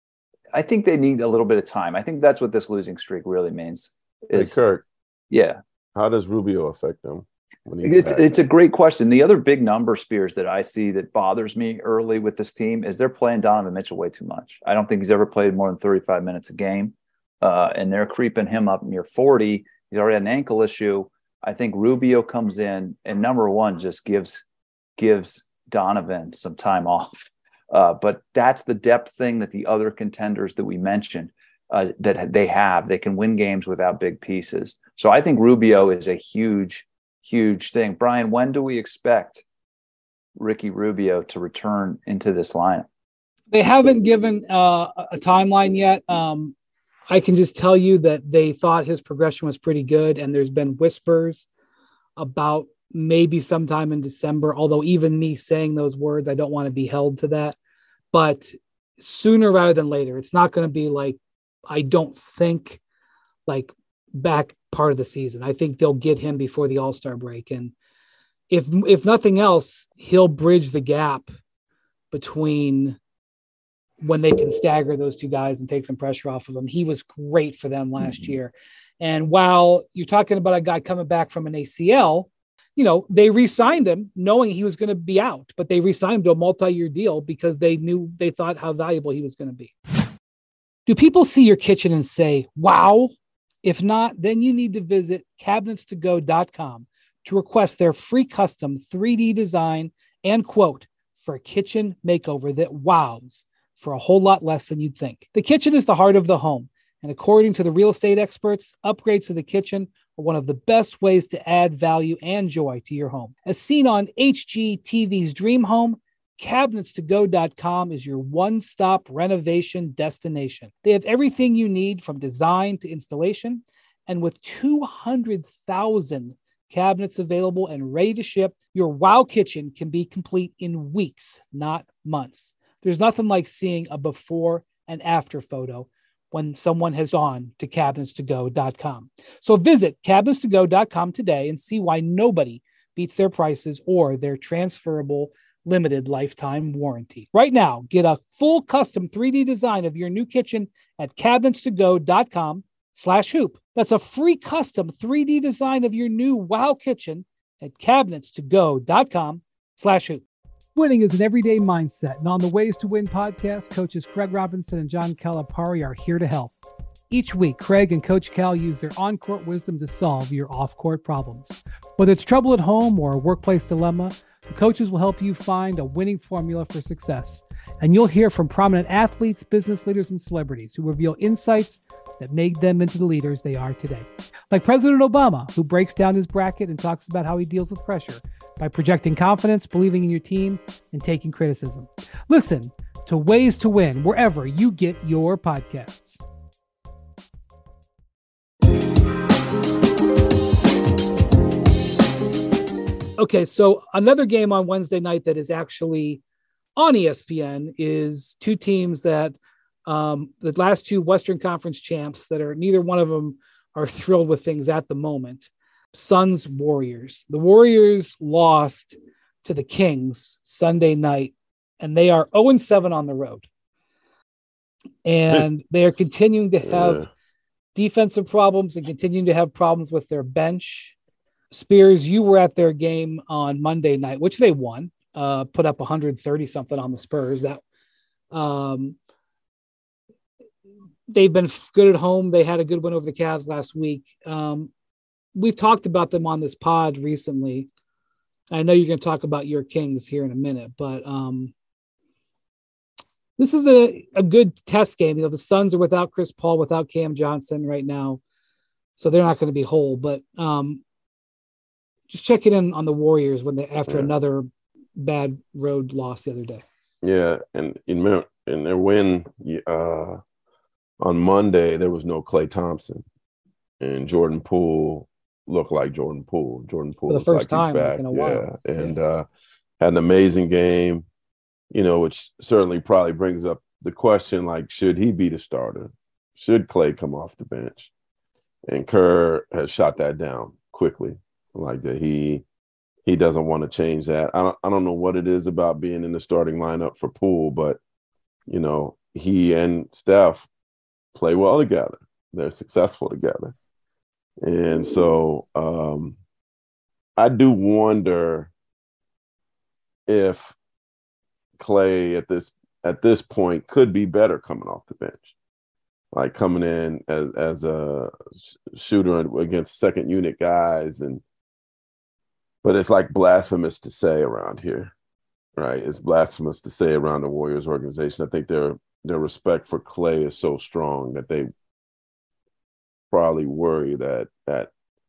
I think they need a little bit of time. I think that's what this losing streak really means. Hey, Is Kirk, yeah. how does Rubio affect them? When he's It's back? it's a great question. The other big number, Spears, that I see that bothers me early with this team is they're playing Donovan Mitchell way too much. I don't think he's ever played more than thirty-five minutes a game, uh, and they're creeping him up near forty. He's already had an ankle issue. I think Rubio comes in and number one just gives gives Donovan some time off. Uh, but that's the depth thing that the other contenders that we mentioned uh, that they have. They can win games without big pieces. So I think Rubio is a huge, huge thing. Brian, when do we expect Ricky Rubio to return into this lineup? They haven't given uh, a timeline yet. Um, I can just tell you that they thought his progression was pretty good, and there's been whispers about maybe sometime in December, although even me saying those words, I don't want to be held to that. But sooner rather than later, it's not going to be like, I don't think, like back part of the season. I think they'll get him before the All-Star break. And if if nothing else, he'll bridge the gap between when they can stagger those two guys and take some pressure off of them. He was great for them last mm-hmm. year. And while you're talking about a guy coming back from an A C L, you know, they re-signed him knowing he was going to be out, but they re-signed him to a multi-year deal because they knew, they thought how valuable he was going to be. Do people see your kitchen and say, wow? If not, then you need to visit cabinets to go dot com to request their free custom three D design and quote for a kitchen makeover that wows for a whole lot less than you'd think. The kitchen is the heart of the home, and according to the real estate experts, upgrades to the kitchen are one of the best ways to add value and joy to your home. As seen on H G T V's Dream Home, cabinets to go dot com is your one-stop renovation destination. They have everything you need from design to installation, and with two hundred thousand cabinets available and ready to ship, your wow kitchen can be complete in weeks, not months. There's nothing like seeing a before and after photo when someone has gone to cabinets to go dot com. So visit cabinets to go dot com today and see why nobody beats their prices or their transferable limited lifetime warranty. Right now, get a full custom three D design of your new kitchen at cabinets to go dot com slash hoop. That's a free custom three D design of your new wow kitchen at cabinets to go dot com slash hoop. Winning is an everyday mindset, and on the Ways to Win podcast, coaches Craig Robinson and John Calipari are here to help. Each week, Craig and Coach Cal use their on-court wisdom to solve your off-court problems. Whether it's trouble at home or a workplace dilemma, the coaches will help you find a winning formula for success. And you'll hear from prominent athletes, business leaders, and celebrities who reveal insights that made them into the leaders they are today. Like President Obama, who breaks down his bracket and talks about how he deals with pressure by projecting confidence, believing in your team, and taking criticism. Listen to Ways to Win wherever you get your podcasts. Okay, so another game on Wednesday night that is actually on E S P N is two teams that um, the last two Western Conference champs that are neither one of them are thrilled with things at the moment. Suns Warriors. The Warriors lost to the Kings Sunday night, and they are oh and seven on the road. And they are continuing to have yeah. defensive problems and continuing to have problems with their bench. Spears, you were at their game on Monday night, which they won, uh, put up one hundred thirty something on the Spurs. That um, they've been good at home. They had a good win over the Cavs last week. Um, we've talked about them on this pod recently. I know you're going to talk about your Kings here in a minute, but um, this is a, a good test game. You know, the Suns are without Chris Paul, without Cam Johnson right now, so they're not going to be whole. But um, just checking in on the Warriors when they after yeah. another bad road loss the other day. Yeah, and in in their win uh, on Monday, there was no Klay Thompson, and Jordan Poole looked like Jordan Poole. Jordan Poole for the first like time he's back. in a yeah, while. and yeah. uh, had an amazing game. You know, which certainly probably brings up the question, like, should he be the starter? Should Klay come off the bench? And Kerr has shot that down quickly, like that he he doesn't want to change that. I don't, I don't know what it is about being in the starting lineup for Poole, but, you know, he and Steph play well together. They're successful together. And so um, I do wonder if Klay at this at this point could be better coming off the bench, like coming in as as a shooter against second unit guys, and but it's like blasphemous to say around here, right? It's blasphemous to say around the Warriors organization. I think their their respect for Klay is so strong that they probably worry that that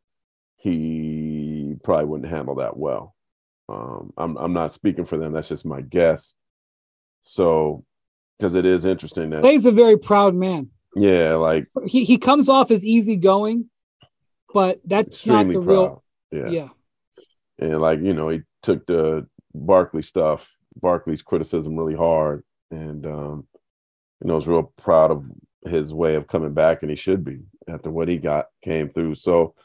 he probably wouldn't handle that well. Um, I'm I'm not speaking for them. That's just my guess. So, because it is interesting that Klay's a very proud man. Yeah, like he he comes off as easygoing, but that's not the proud. real. Yeah, yeah. And like you know, he took the Barkley stuff, Barkley's criticism really hard, and um, you know, was real proud of his way of coming back, and he should be after what he got came through. So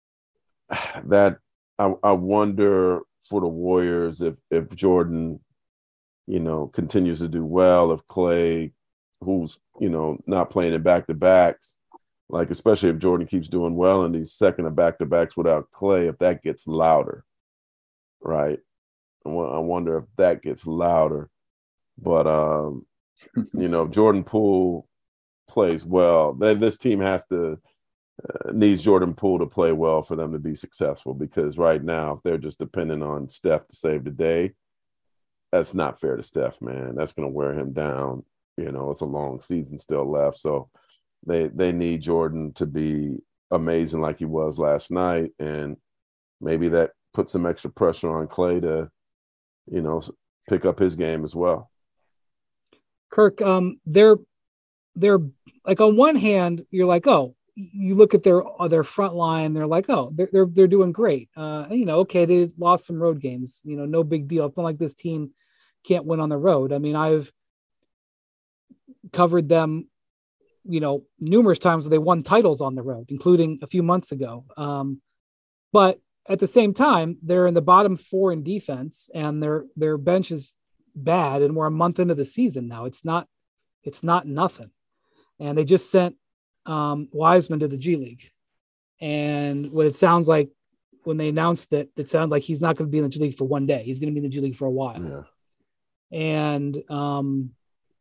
that I, I wonder. For the Warriors, if if Jordan, you know, continues to do well, if Klay, who's, you know, not playing in back-to-backs, like especially if Jordan keeps doing well in these second of back-to-backs without Klay, if that gets louder, right? I wonder if that gets louder. But, um, you know, if Jordan Poole plays well, then this team has to, Uh, needs Jordan Poole to play well for them to be successful, because right now, if they're just dependent on Steph to save the day, that's not fair to Steph, man. That's going to wear him down. You know, it's a long season still left. So they they need Jordan to be amazing like he was last night. And maybe that puts some extra pressure on Klay to, you know, pick up his game as well. Kirk, um, they're, they're like, on one hand, you're like, oh, you look at their their front line, they're like, oh, they're they're, they're doing great. Uh, you know, okay, they lost some road games. You know, no big deal. It's not like this team can't win on the road. I mean, I've covered them, you know, numerous times where they won titles on the road, including a few months ago. Um, but at the same time, they're in the bottom four in defense, and their their bench is bad. And we're a month into the season now. It's not it's not nothing. And they just sent Um, Wiseman to the G League, and what it sounds like when they announced that, it sounded like he's not going to be in the G League for one day. He's going to be in the G League for a while. Yeah. And um,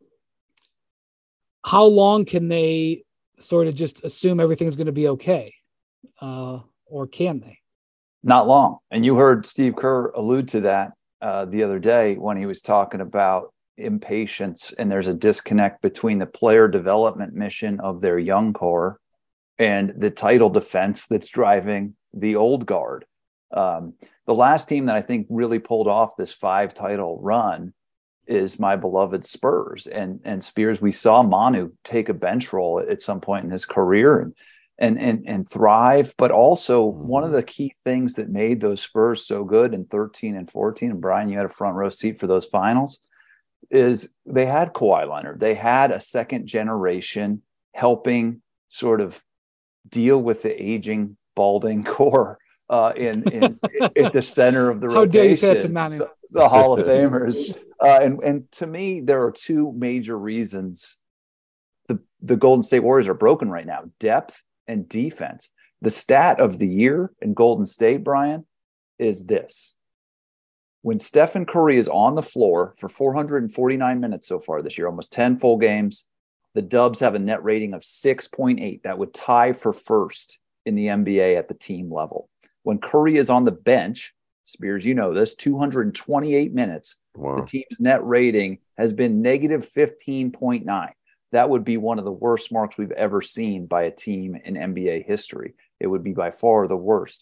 how long can they sort of just assume everything's going to be okay, uh, or can they? Not long. And you heard Steve Kerr allude to that uh, the other day when he was talking about impatience, and there's a disconnect between the player development mission of their young core and the title defense that's driving the old guard. Um, the last team that I think really pulled off this five title run is my beloved Spurs. And and Spears, we saw Manu take a bench role at some point in his career, and and and and thrive. But also Mm-hmm. one of the key things that made those Spurs so good in thirteen and fourteen, and Brian, you had a front row seat for those finals, is they had Kawhi Leonard. They had a second generation helping sort of deal with the aging, balding core uh, in, in at the center of the How rotation. dare you say that to Manu? The, the Hall of Famers. Uh, and, and to me, there are two major reasons the, the Golden State Warriors are broken right now: depth and defense. The stat of the year in Golden State, Brian, is this. When Stephen Curry is on the floor for four hundred forty-nine minutes so far this year, almost ten full games, the Dubs have a net rating of six point eight. That would tie for first in the N B A at the team level. When Curry is on the bench, Spears, you know this, two hundred twenty-eight minutes, Wow. the team's net rating has been negative fifteen point nine. That would be one of the worst marks we've ever seen by a team in N B A history. It would be by far the worst.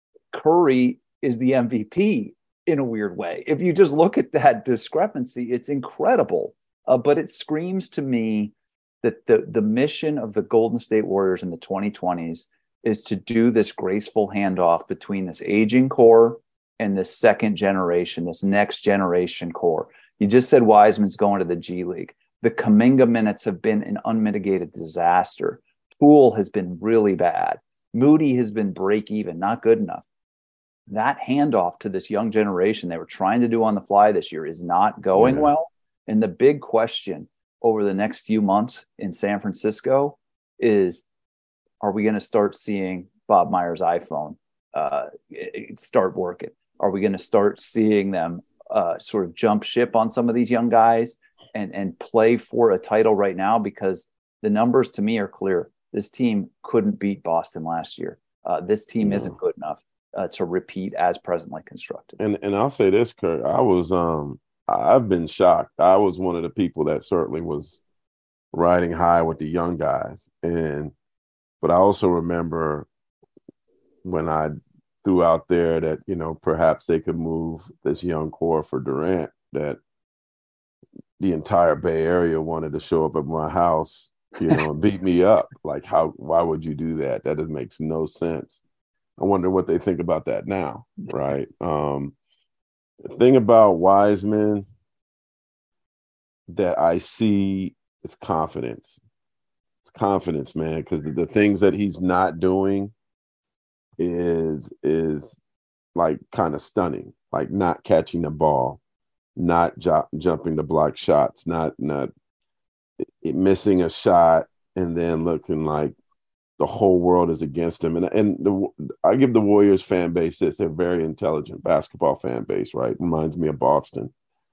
Curry is the M V P in a weird way. If you just look at that discrepancy, it's incredible. Uh, but it screams to me that the, the mission of the Golden State Warriors in the twenty twenties is to do this graceful handoff between this aging core and this second generation, this next generation core. You just said Wiseman's going to the G League. The Kuminga minutes have been an unmitigated disaster. Poole has been really bad. Moody has been break even, not good enough. That handoff to this young generation they were trying to do on the fly this year is not going Yeah. well. And the big question over the next few months in San Francisco is, are we going to start seeing Bob Myers' iPhone uh, start working? Are we going to start seeing them uh, sort of jump ship on some of these young guys and, and play for a title right now? Because the numbers to me are clear. This team couldn't beat Boston last year. Uh, this team No. isn't good enough uh, to repeat as presently constructed. And and I'll say this, Kurt, I was um I've been shocked. I was one of the people that certainly was riding high with the young guys. And but I also remember when I threw out there that, you know, perhaps they could move this young core for Durant, that the entire Bay Area wanted to show up at my house, you know, and beat me up. Like, how, why would you do that? That just makes no sense. I wonder what they think about that now, right? Um, the thing about Wiseman that I see is confidence. It's confidence, man, because the, the things that he's not doing is is like kind of stunning, like not catching the ball, not jo- jumping to block shots, not not it, missing a shot, and then looking like the whole world is against him. And and the, I give the Warriors fan base this. They're a very intelligent basketball fan base, right? Reminds me of Boston.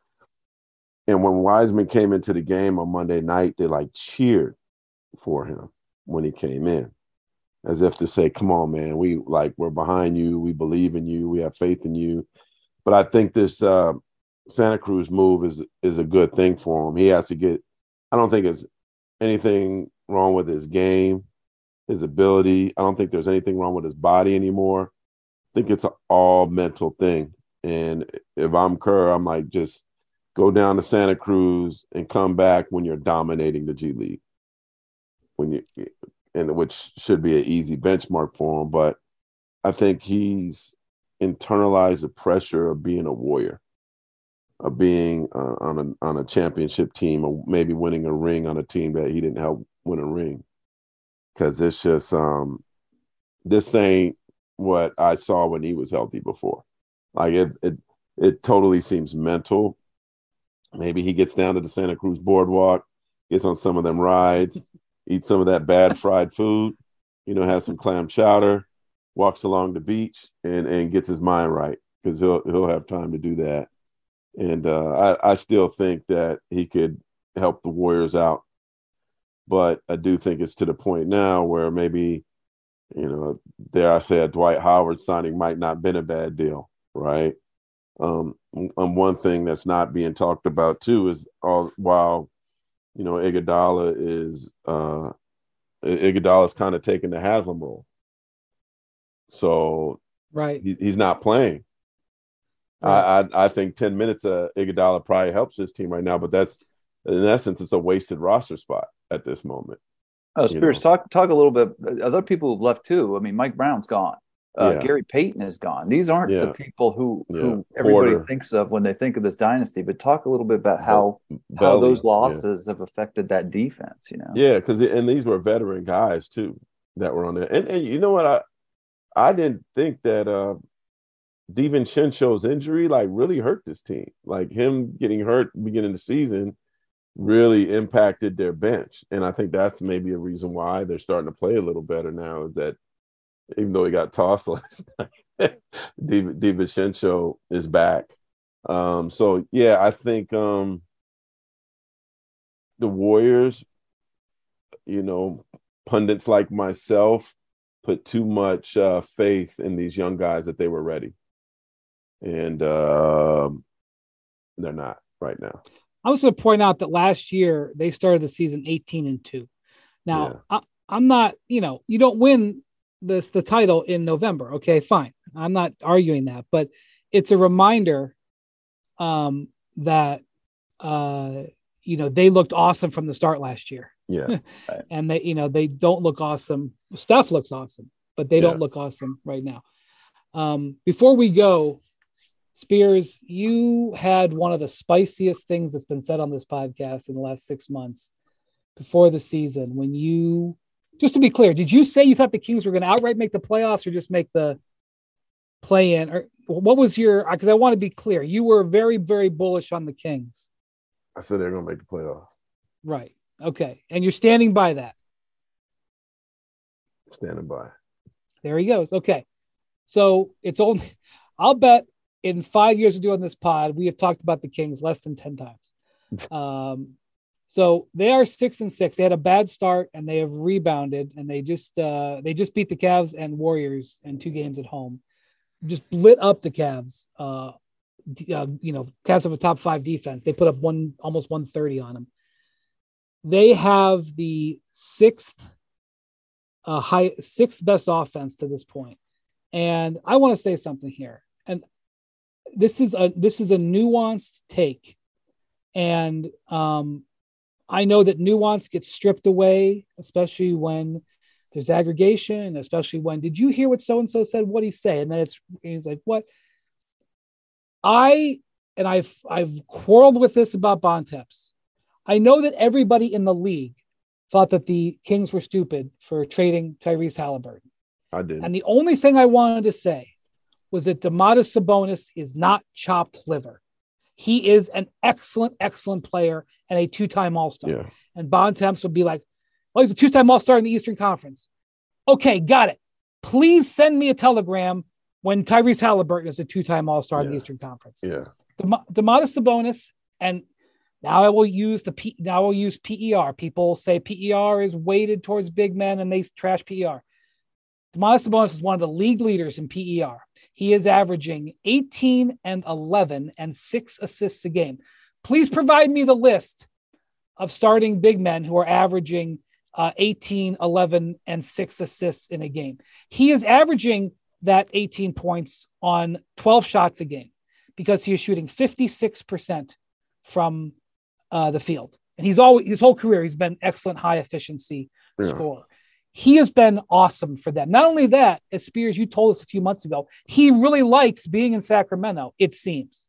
And when Wiseman came into the game on Monday night, they like cheered for him when he came in, as if to say, come on, man, we like, we're behind you. We believe in you. We have faith in you. But I think this uh, Santa Cruz move is, is a good thing for him. He has to get, I don't think it's anything wrong with his game, his ability. I don't think there's anything wrong with his body anymore. I think it's an all mental thing. And if I'm Kerr, I'm like, just go down to Santa Cruz and come back when you're dominating the G League. When you, and which should be an easy benchmark for him. But I think he's internalized the pressure of being a Warrior, of being uh, on a on a championship team, or maybe winning a ring on a team that he didn't help win a ring. Because it's just um, this ain't what I saw when he was healthy before. Like it, it, it totally seems mental. Maybe he gets down to the Santa Cruz boardwalk, gets on some of them rides, eats some of that bad fried food, you know, has some clam chowder, walks along the beach, and and gets his mind right, because he'll he'll have time to do that. And uh, I I still think that he could help the Warriors out. But I do think it's to the point now where maybe, you know, dare I say, a Dwight Howard signing might not have been a bad deal, right? Um, and one thing that's not being talked about too is all while, you know, Iguodala is uh, Iguodala is kind of taking the Haslam role, so Right. he, he's not playing. Right. I, I I think ten minutes of Iguodala probably helps this team right now, but that's in essence it's a wasted roster spot at this moment. Oh, Spears, talk talk a little bit. Other people have left too. I mean, Mike Brown's gone. Uh, Yeah. Gary Payton is gone. These aren't Yeah. the people who Yeah. who everybody Porter. thinks of when they think of this dynasty. But talk a little bit about how how Belly, those yeah. losses have affected that defense. You know. Yeah, because and these were veteran guys too that were on there. And and you know what, I I didn't think that uh DiVincenzo's injury like really hurt this team. Like him getting hurt beginning of the season really impacted their bench. And I think that's maybe a reason why they're starting to play a little better now, is that even though he got tossed last night, DiVincenzo is back. Um, so yeah, I think um the Warriors, you know, pundits like myself put too much uh, faith in these young guys that they were ready. And uh, they're not right now. I was going to point out that last year they started the season eighteen and two. Now, yeah. I, I'm not, you know, you don't win this the title in November. Okay, fine. I'm not arguing that, but it's a reminder um, that, uh, you know, they looked awesome from the start last year. Yeah. And they, you know, they don't look awesome. Steph looks awesome, but they yeah. don't look awesome right now. Um, before we go, Spears, you had one of the spiciest things that's been said on this podcast in the last six months before the season. When you, just to be clear, did you say you thought the Kings were going to outright make the playoffs or just make the play in? Or what was your, because I want to be clear, you were very, very bullish on the Kings. I said they're going to make the playoffs. Right. Okay. And you're standing by that. Standing by. There he goes. Okay. So it's only, I'll bet in five years of doing this pod, we have talked about the Kings less than ten times. Um, so they are six and six. They had a bad start and they have rebounded, and they just, uh, they just beat the Cavs and Warriors in two games at home. Just lit up the Cavs. Uh, uh, you know, Cavs have a top five defense. They put up one, almost one thirty on them. They have the sixth, uh, high, sixth best offense to this point. And I want to say something here. And this is a, this is a nuanced take. And um, I know that nuance gets stripped away, especially when there's aggregation, especially when, did you hear what so-and-so said? What'd he say? And then it's, he's like, what? I, and I've, I've quarreled with this about Bontemps. I know that everybody in the league thought that the Kings were stupid for trading Tyrese Halliburton. I did. And the only thing I wanted to say was that Domantas Sabonis is not chopped liver. He is an excellent, excellent player and a two-time All-Star. Yeah. And Bontemps would be like, well, he's a two-time All-Star in the Eastern Conference. Okay, got it. Please send me a telegram when Tyrese Halliburton is a two-time All-Star yeah. in the Eastern Conference. Yeah. Dem- Domantas Sabonis, and now I will use the P- now I will use P E R. People say P E R is weighted towards big men and they trash P E R. Domantas Sabonis is one of the league leaders in P E R. He is averaging eighteen and eleven and six assists a game. Please provide me the list of starting big men who are averaging uh, eighteen, eleven, and six assists in a game. He is averaging that eighteen points on twelve shots a game because he is shooting fifty-six percent from uh, the field. And he's always, his whole career, he's been excellent, high efficiency yeah. scorer. He has been awesome for them. Not only that, as Spears, you told us a few months ago, he really likes being in Sacramento, it seems.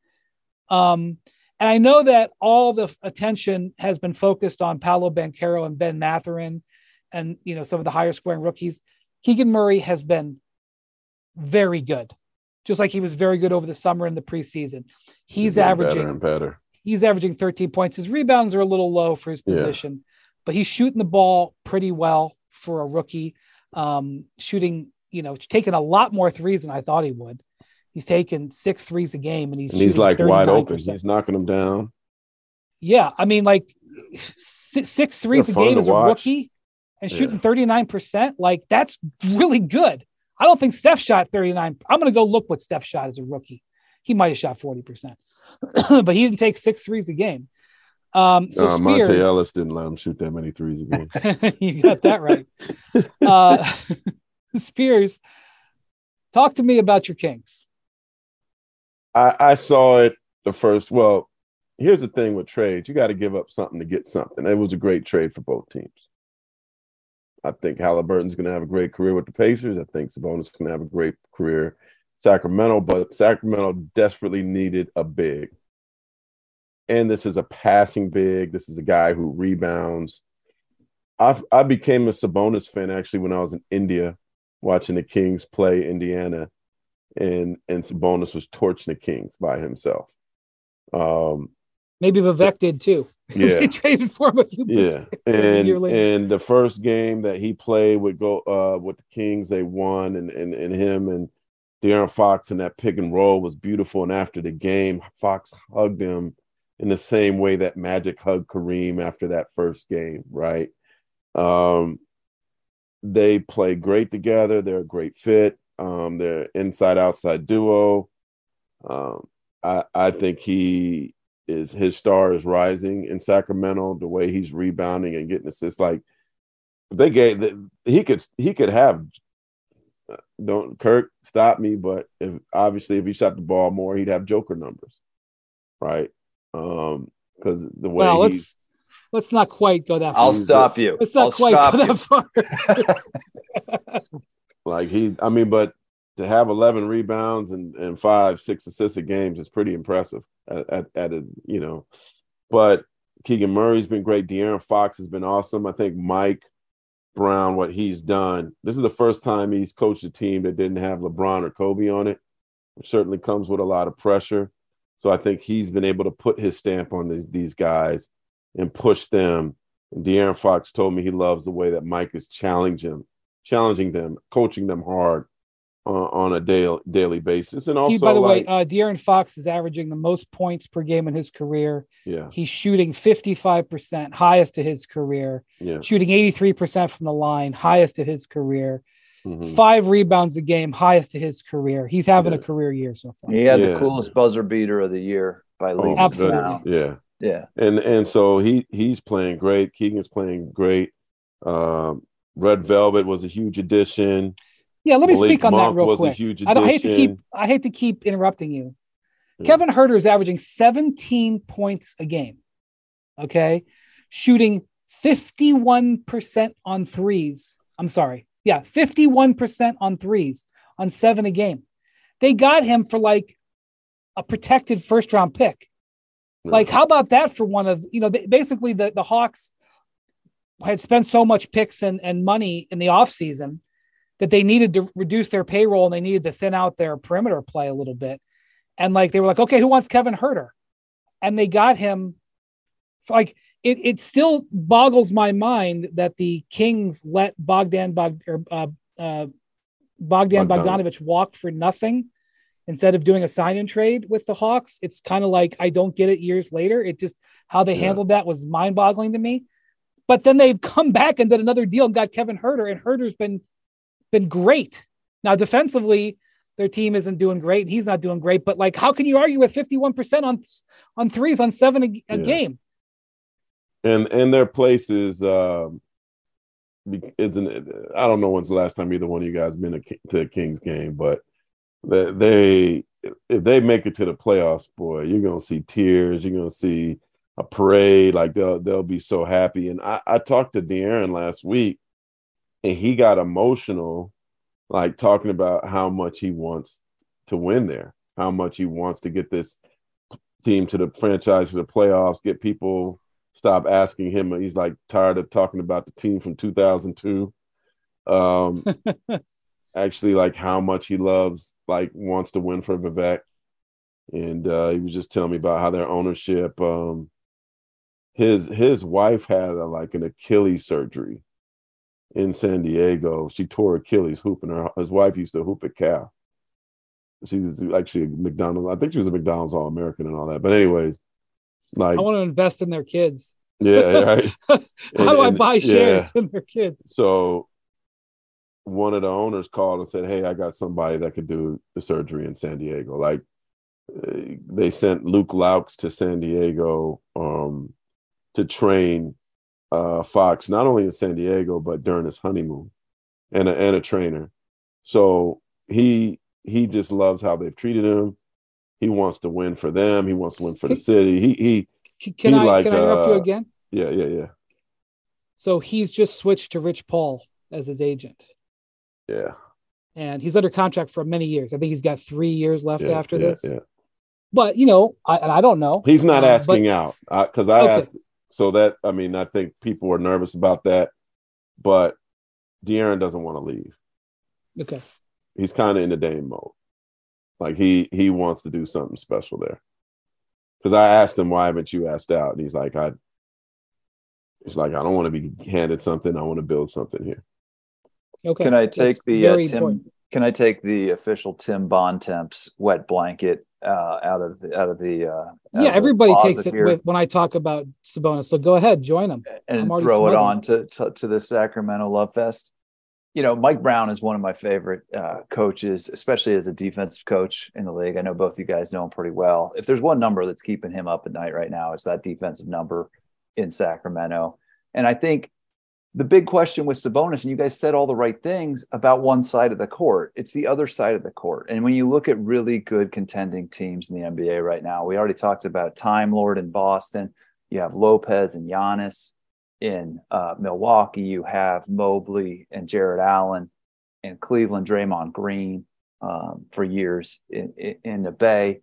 Um, and I know that all the attention has been focused on Paolo Banchero and Ben Mathurin and, you know, some of the higher scoring rookies. Keegan Murray has been very good, just like he was very good over the summer in the preseason. He's, he's averaging better and better. He's averaging thirteen points. His rebounds are a little low for his position, yeah. but he's shooting the ball pretty well for a rookie, um, shooting, you know, taking a lot more threes than I thought he would. He's taking six threes a game and he's, and he's like wide open. He's knocking them down. Yeah. I mean, like six, six threes They're a game as a rookie and shooting yeah. thirty-nine percent. Like that's really good. I don't think Steph shot thirty-nine. I'm going to go look what Steph shot as a rookie. He might've shot forty percent, but he didn't take six threes a game. Um, so uh, Spears, Monte Ellis didn't let him shoot that many threes a game. You got that right. uh, Spears, talk to me about your Kings. I, I saw it the first. Well, here's the thing with trades. You got to give up something to get something. It was a great trade for both teams. I think Halliburton's going to have a great career with the Pacers. I think Sabonis is going to have a great career in Sacramento, but Sacramento desperately needed a big. And this is a passing big. This is a guy who rebounds. I I became a Sabonis fan actually when I was in India watching the Kings play Indiana, and and Sabonis was torching the Kings by himself. Um, Maybe Vivek did too. Yeah, they traded for him a few yeah, and and the first game that he played with go uh, with the Kings, they won, and and and him and De'Aaron Fox and that pick and roll was beautiful. And after the game, Fox hugged him in the same way that Magic hugged Kareem after that first game, right? Um, they play great together. They're a great fit. Um, they're inside-outside duo. Um, I, I think he is his star is rising in Sacramento. The way he's rebounding and getting assists, like they gave, he could he could have. Don't Kirk stop me, but if obviously if he shot the ball more, he'd have Joker numbers, right? Um, because the way well, he, let's let's not quite go that far. I'll stop you. Let's not I'll quite stop go you. that far. like he, I mean, but to have eleven rebounds and, and five, six assists a game is pretty impressive at, at, at a, you know, but Keegan Murray's been great. De'Aaron Fox has been awesome. I think Mike Brown, what he's done, this is the first time he's coached a team that didn't have LeBron or Kobe on it, which certainly comes with a lot of pressure. So I think he's been able to put his stamp on these, these guys and push them. And De'Aaron Fox told me he loves the way that Mike is challenging them, challenging them, coaching them hard uh, on a daily daily basis. And also, he, by the like, way, uh, De'Aaron Fox is averaging the most points per game in his career. yeah, He's shooting fifty-five percent, highest to his career. yeah, Shooting eighty-three percent from the line, highest to his career. mm-hmm. Five rebounds a game, highest to his career. He's having Yeah. a career year so far. He had Yeah. the coolest buzzer beater of the year by Oh, leaps Absolutely. and bounds. yeah. Yeah. And and so he he's playing great. Keegan's playing great. Um, Red Velvet was a huge addition. Yeah, let me Malik speak on Monk that real was a quick. huge I don't I hate to keep addition. I hate to keep interrupting you. Yeah. Kevin Huerter is averaging seventeen points a game. Okay, shooting fifty-one percent on threes. I'm sorry, yeah, fifty-one percent on threes on seven a game. They got him for like a protected first round pick. Yeah. Like, how about that for one of, you know, they, basically the, the Hawks had spent so much picks and, and money in the offseason that they needed to reduce their payroll and they needed to thin out their perimeter play a little bit. And like, they were like, okay, who wants Kevin Huerter? And they got him. Like, it, it still boggles my mind that the Kings let Bogdan Bog, or, uh, uh, Bogdan Bogdan. Bogdanovic walk for nothing instead of doing a sign and trade with the Hawks. It's kind of like, I don't get it years later. It just, how they Yeah. handled that was mind boggling to me. But then they've come back and did another deal and got Kevin Huerter, and Herter's been, been great. Now, defensively, their team isn't doing great and he's not doing great, but like, how can you argue with fifty-one percent on, on threes on seven a, a Yeah. game? And and their place is um isn't I don't know when's the last time either one of you guys been to, to a Kings game, but they, they if they make it to the playoffs, boy, you're gonna see tears, you're gonna see a parade, like they'll they'll be so happy. And I, I talked to De'Aaron last week and he got emotional, like talking about how much he wants to win there, how much he wants to get this team to the franchise for the playoffs, get people stop asking him. He's like tired of talking about the team from two thousand two. Um, actually, like how much he loves, like wants to win for Vivek. And uh, he was just telling me about how their ownership, um, his his wife had a, like an Achilles surgery in San Diego. She tore Achilles hooping. Her his wife used to hoop at Cal. She was actually a McDonald's. I think she was a McDonald's All-American and all that. But anyways, like I want to invest in their kids. yeah, right. How And- do I and- buy yeah. shares in their kids? So one of the owners called and said, "Hey, I got somebody that could do the surgery in San Diego." Like uh, they sent Luke Laux to San Diego um, to train uh, Fox, not only in San Diego but during his honeymoon, and a, and a trainer. So he he just loves how they've treated him. He wants to win for them. He wants to win for the city. He he C- Can He I like, can I interrupt you uh, again? yeah yeah yeah. So he's just switched to Rich Paul as his agent. Yeah. And he's under contract for many years. I think he's got three years left yeah, after yeah, this. Yeah. But, you know, I, and I don't know. He's not um, asking but, out because I, I okay. asked. So that, I mean, I think people are nervous about that. But De'Aaron doesn't want to leave. Okay. He's kind of in the Dame mode. Like he he wants to do something special there. Because I asked him, why haven't you asked out? And he's like, I he's like, I don't want to be handed something. I want to build something here. Okay. Can I take That's the uh, very Tim? important. Can I take the official Tim Bontemps wet blanket uh, out of the, out of the? Uh, out Yeah, of everybody the takes closet it here with when I talk about Sabonis. So go ahead, join them and I'm already throw it smothering. on to, to to the Sacramento Love Fest. You know, Mike Brown is one of my favorite uh, coaches, especially as a defensive coach in the league. I know both you guys know him pretty well. If there's one number that's keeping him up at night right now, it's that defensive number in Sacramento. And I think the big question with Sabonis, and you guys said all the right things about one side of the court, it's the other side of the court. And when you look at really good contending teams in the N B A right now, we already talked about Time Lord in Boston. You have Lopez and Giannis. In uh, Milwaukee, you have Mobley and Jared Allen. In Cleveland, Draymond Green um, for years in, in, in the Bay.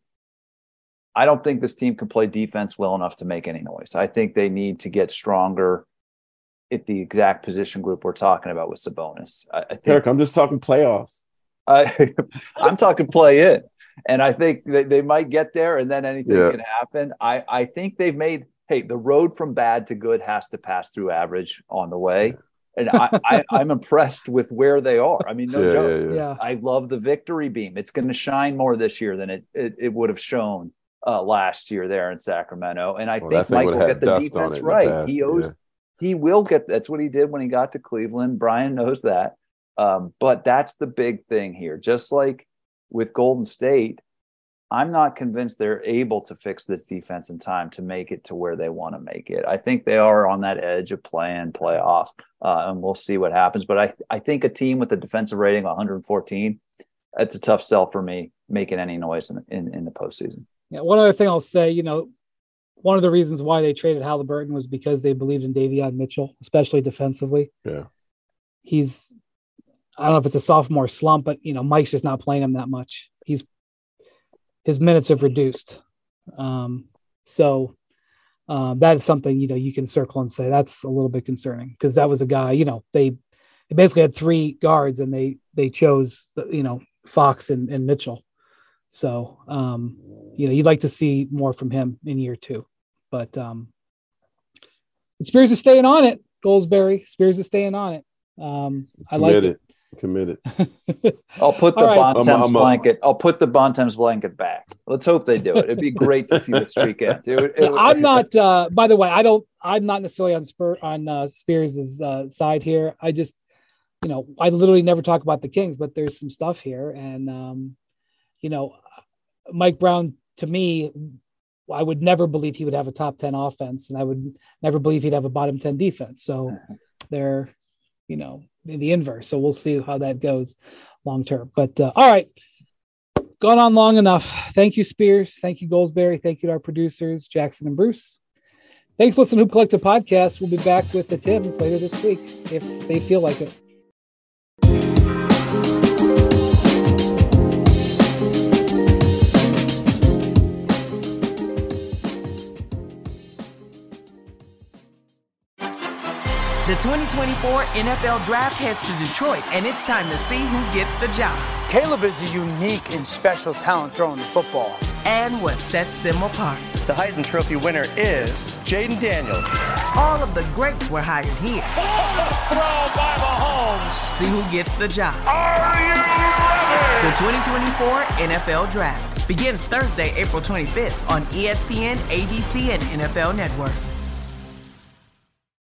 I don't think this team can play defense well enough to make any noise. I think they need to get stronger at the exact position group we're talking about with Sabonis. I, I think, Eric, I'm just talking playoffs. I, I'm talking play it. And I think they, they might get there and then anything Yeah. can happen. I, I think they've made – hey, the road from bad to good has to pass through average on the way. And I, I, I'm impressed with where they are. I mean, no Yeah, joke. yeah, yeah. Yeah. I love the victory beam. It's going to shine more this year than it it, it would have shown uh, last year there in Sacramento. And I Well, that think Thing Mike will would've get had the dust on defense it in the right. past, He owes, he will get. That's what he did when he got to Cleveland. Brian knows that. Um, but that's the big thing here. Just like with Golden State, I'm not convinced they're able to fix this defense in time to make it to where they want to make it. I think they are on that edge of playing playoff, uh, and we'll see what happens. But I, I think a team with a defensive rating of one hundred fourteen, it's a tough sell for me making any noise in, in, in the postseason. Yeah. One other thing I'll say, you know, one of the reasons why they traded Halliburton was because they believed in Davion Mitchell, especially defensively. Yeah. He's, I don't know if it's a sophomore slump, but, you know, Mike's just not playing him that much. He's, his minutes have reduced. Um, so um, that is something, you know, you can circle and say that's a little bit concerning because that was a guy, you know, they, they basically had three guards and they, they chose, you know, Fox and, and Mitchell. So, um, you know, you'd like to see more from him in year two, but um, the Spears is staying on it. Goldsberry, Spears is staying on it. Um, I like it. Committed. I'll put the All right. Bontemps I'm a- I'm a- blanket. I'll put the Bontemps blanket back. Let's hope they do it. It'd be great to see the streak end, dude. It, I'm not. Uh, by the way, I don't. I'm not necessarily on Spur on uh, Spears' uh, side here. I just, you know, I literally never talk about the Kings, but there's some stuff here, and um, you know, Mike Brown to me, I would never believe he would have a top ten offense, and I would never believe he'd have a bottom ten defense. So they're, you know, in the inverse. So we'll see how that goes long term. But uh, all right. Gone on long enough. Thank you, Spears. Thank you, Goldsberry. Thank you to our producers, Jackson and Bruce. Thanks for listening to Hoop Collective Podcast. We'll be back with the Tims later this week if they feel like it. The twenty twenty-four N F L Draft heads to Detroit, and it's time to see who gets the job. Caleb is a unique and special talent throwing the football. And what sets them apart. The Heisman Trophy winner is Jaden Daniels. All of the greats were hired here. Throw by Mahomes. See who gets the job. Are you ready? The twenty twenty-four N F L Draft begins Thursday, April twenty-fifth on E S P N, A B C, and N F L Network.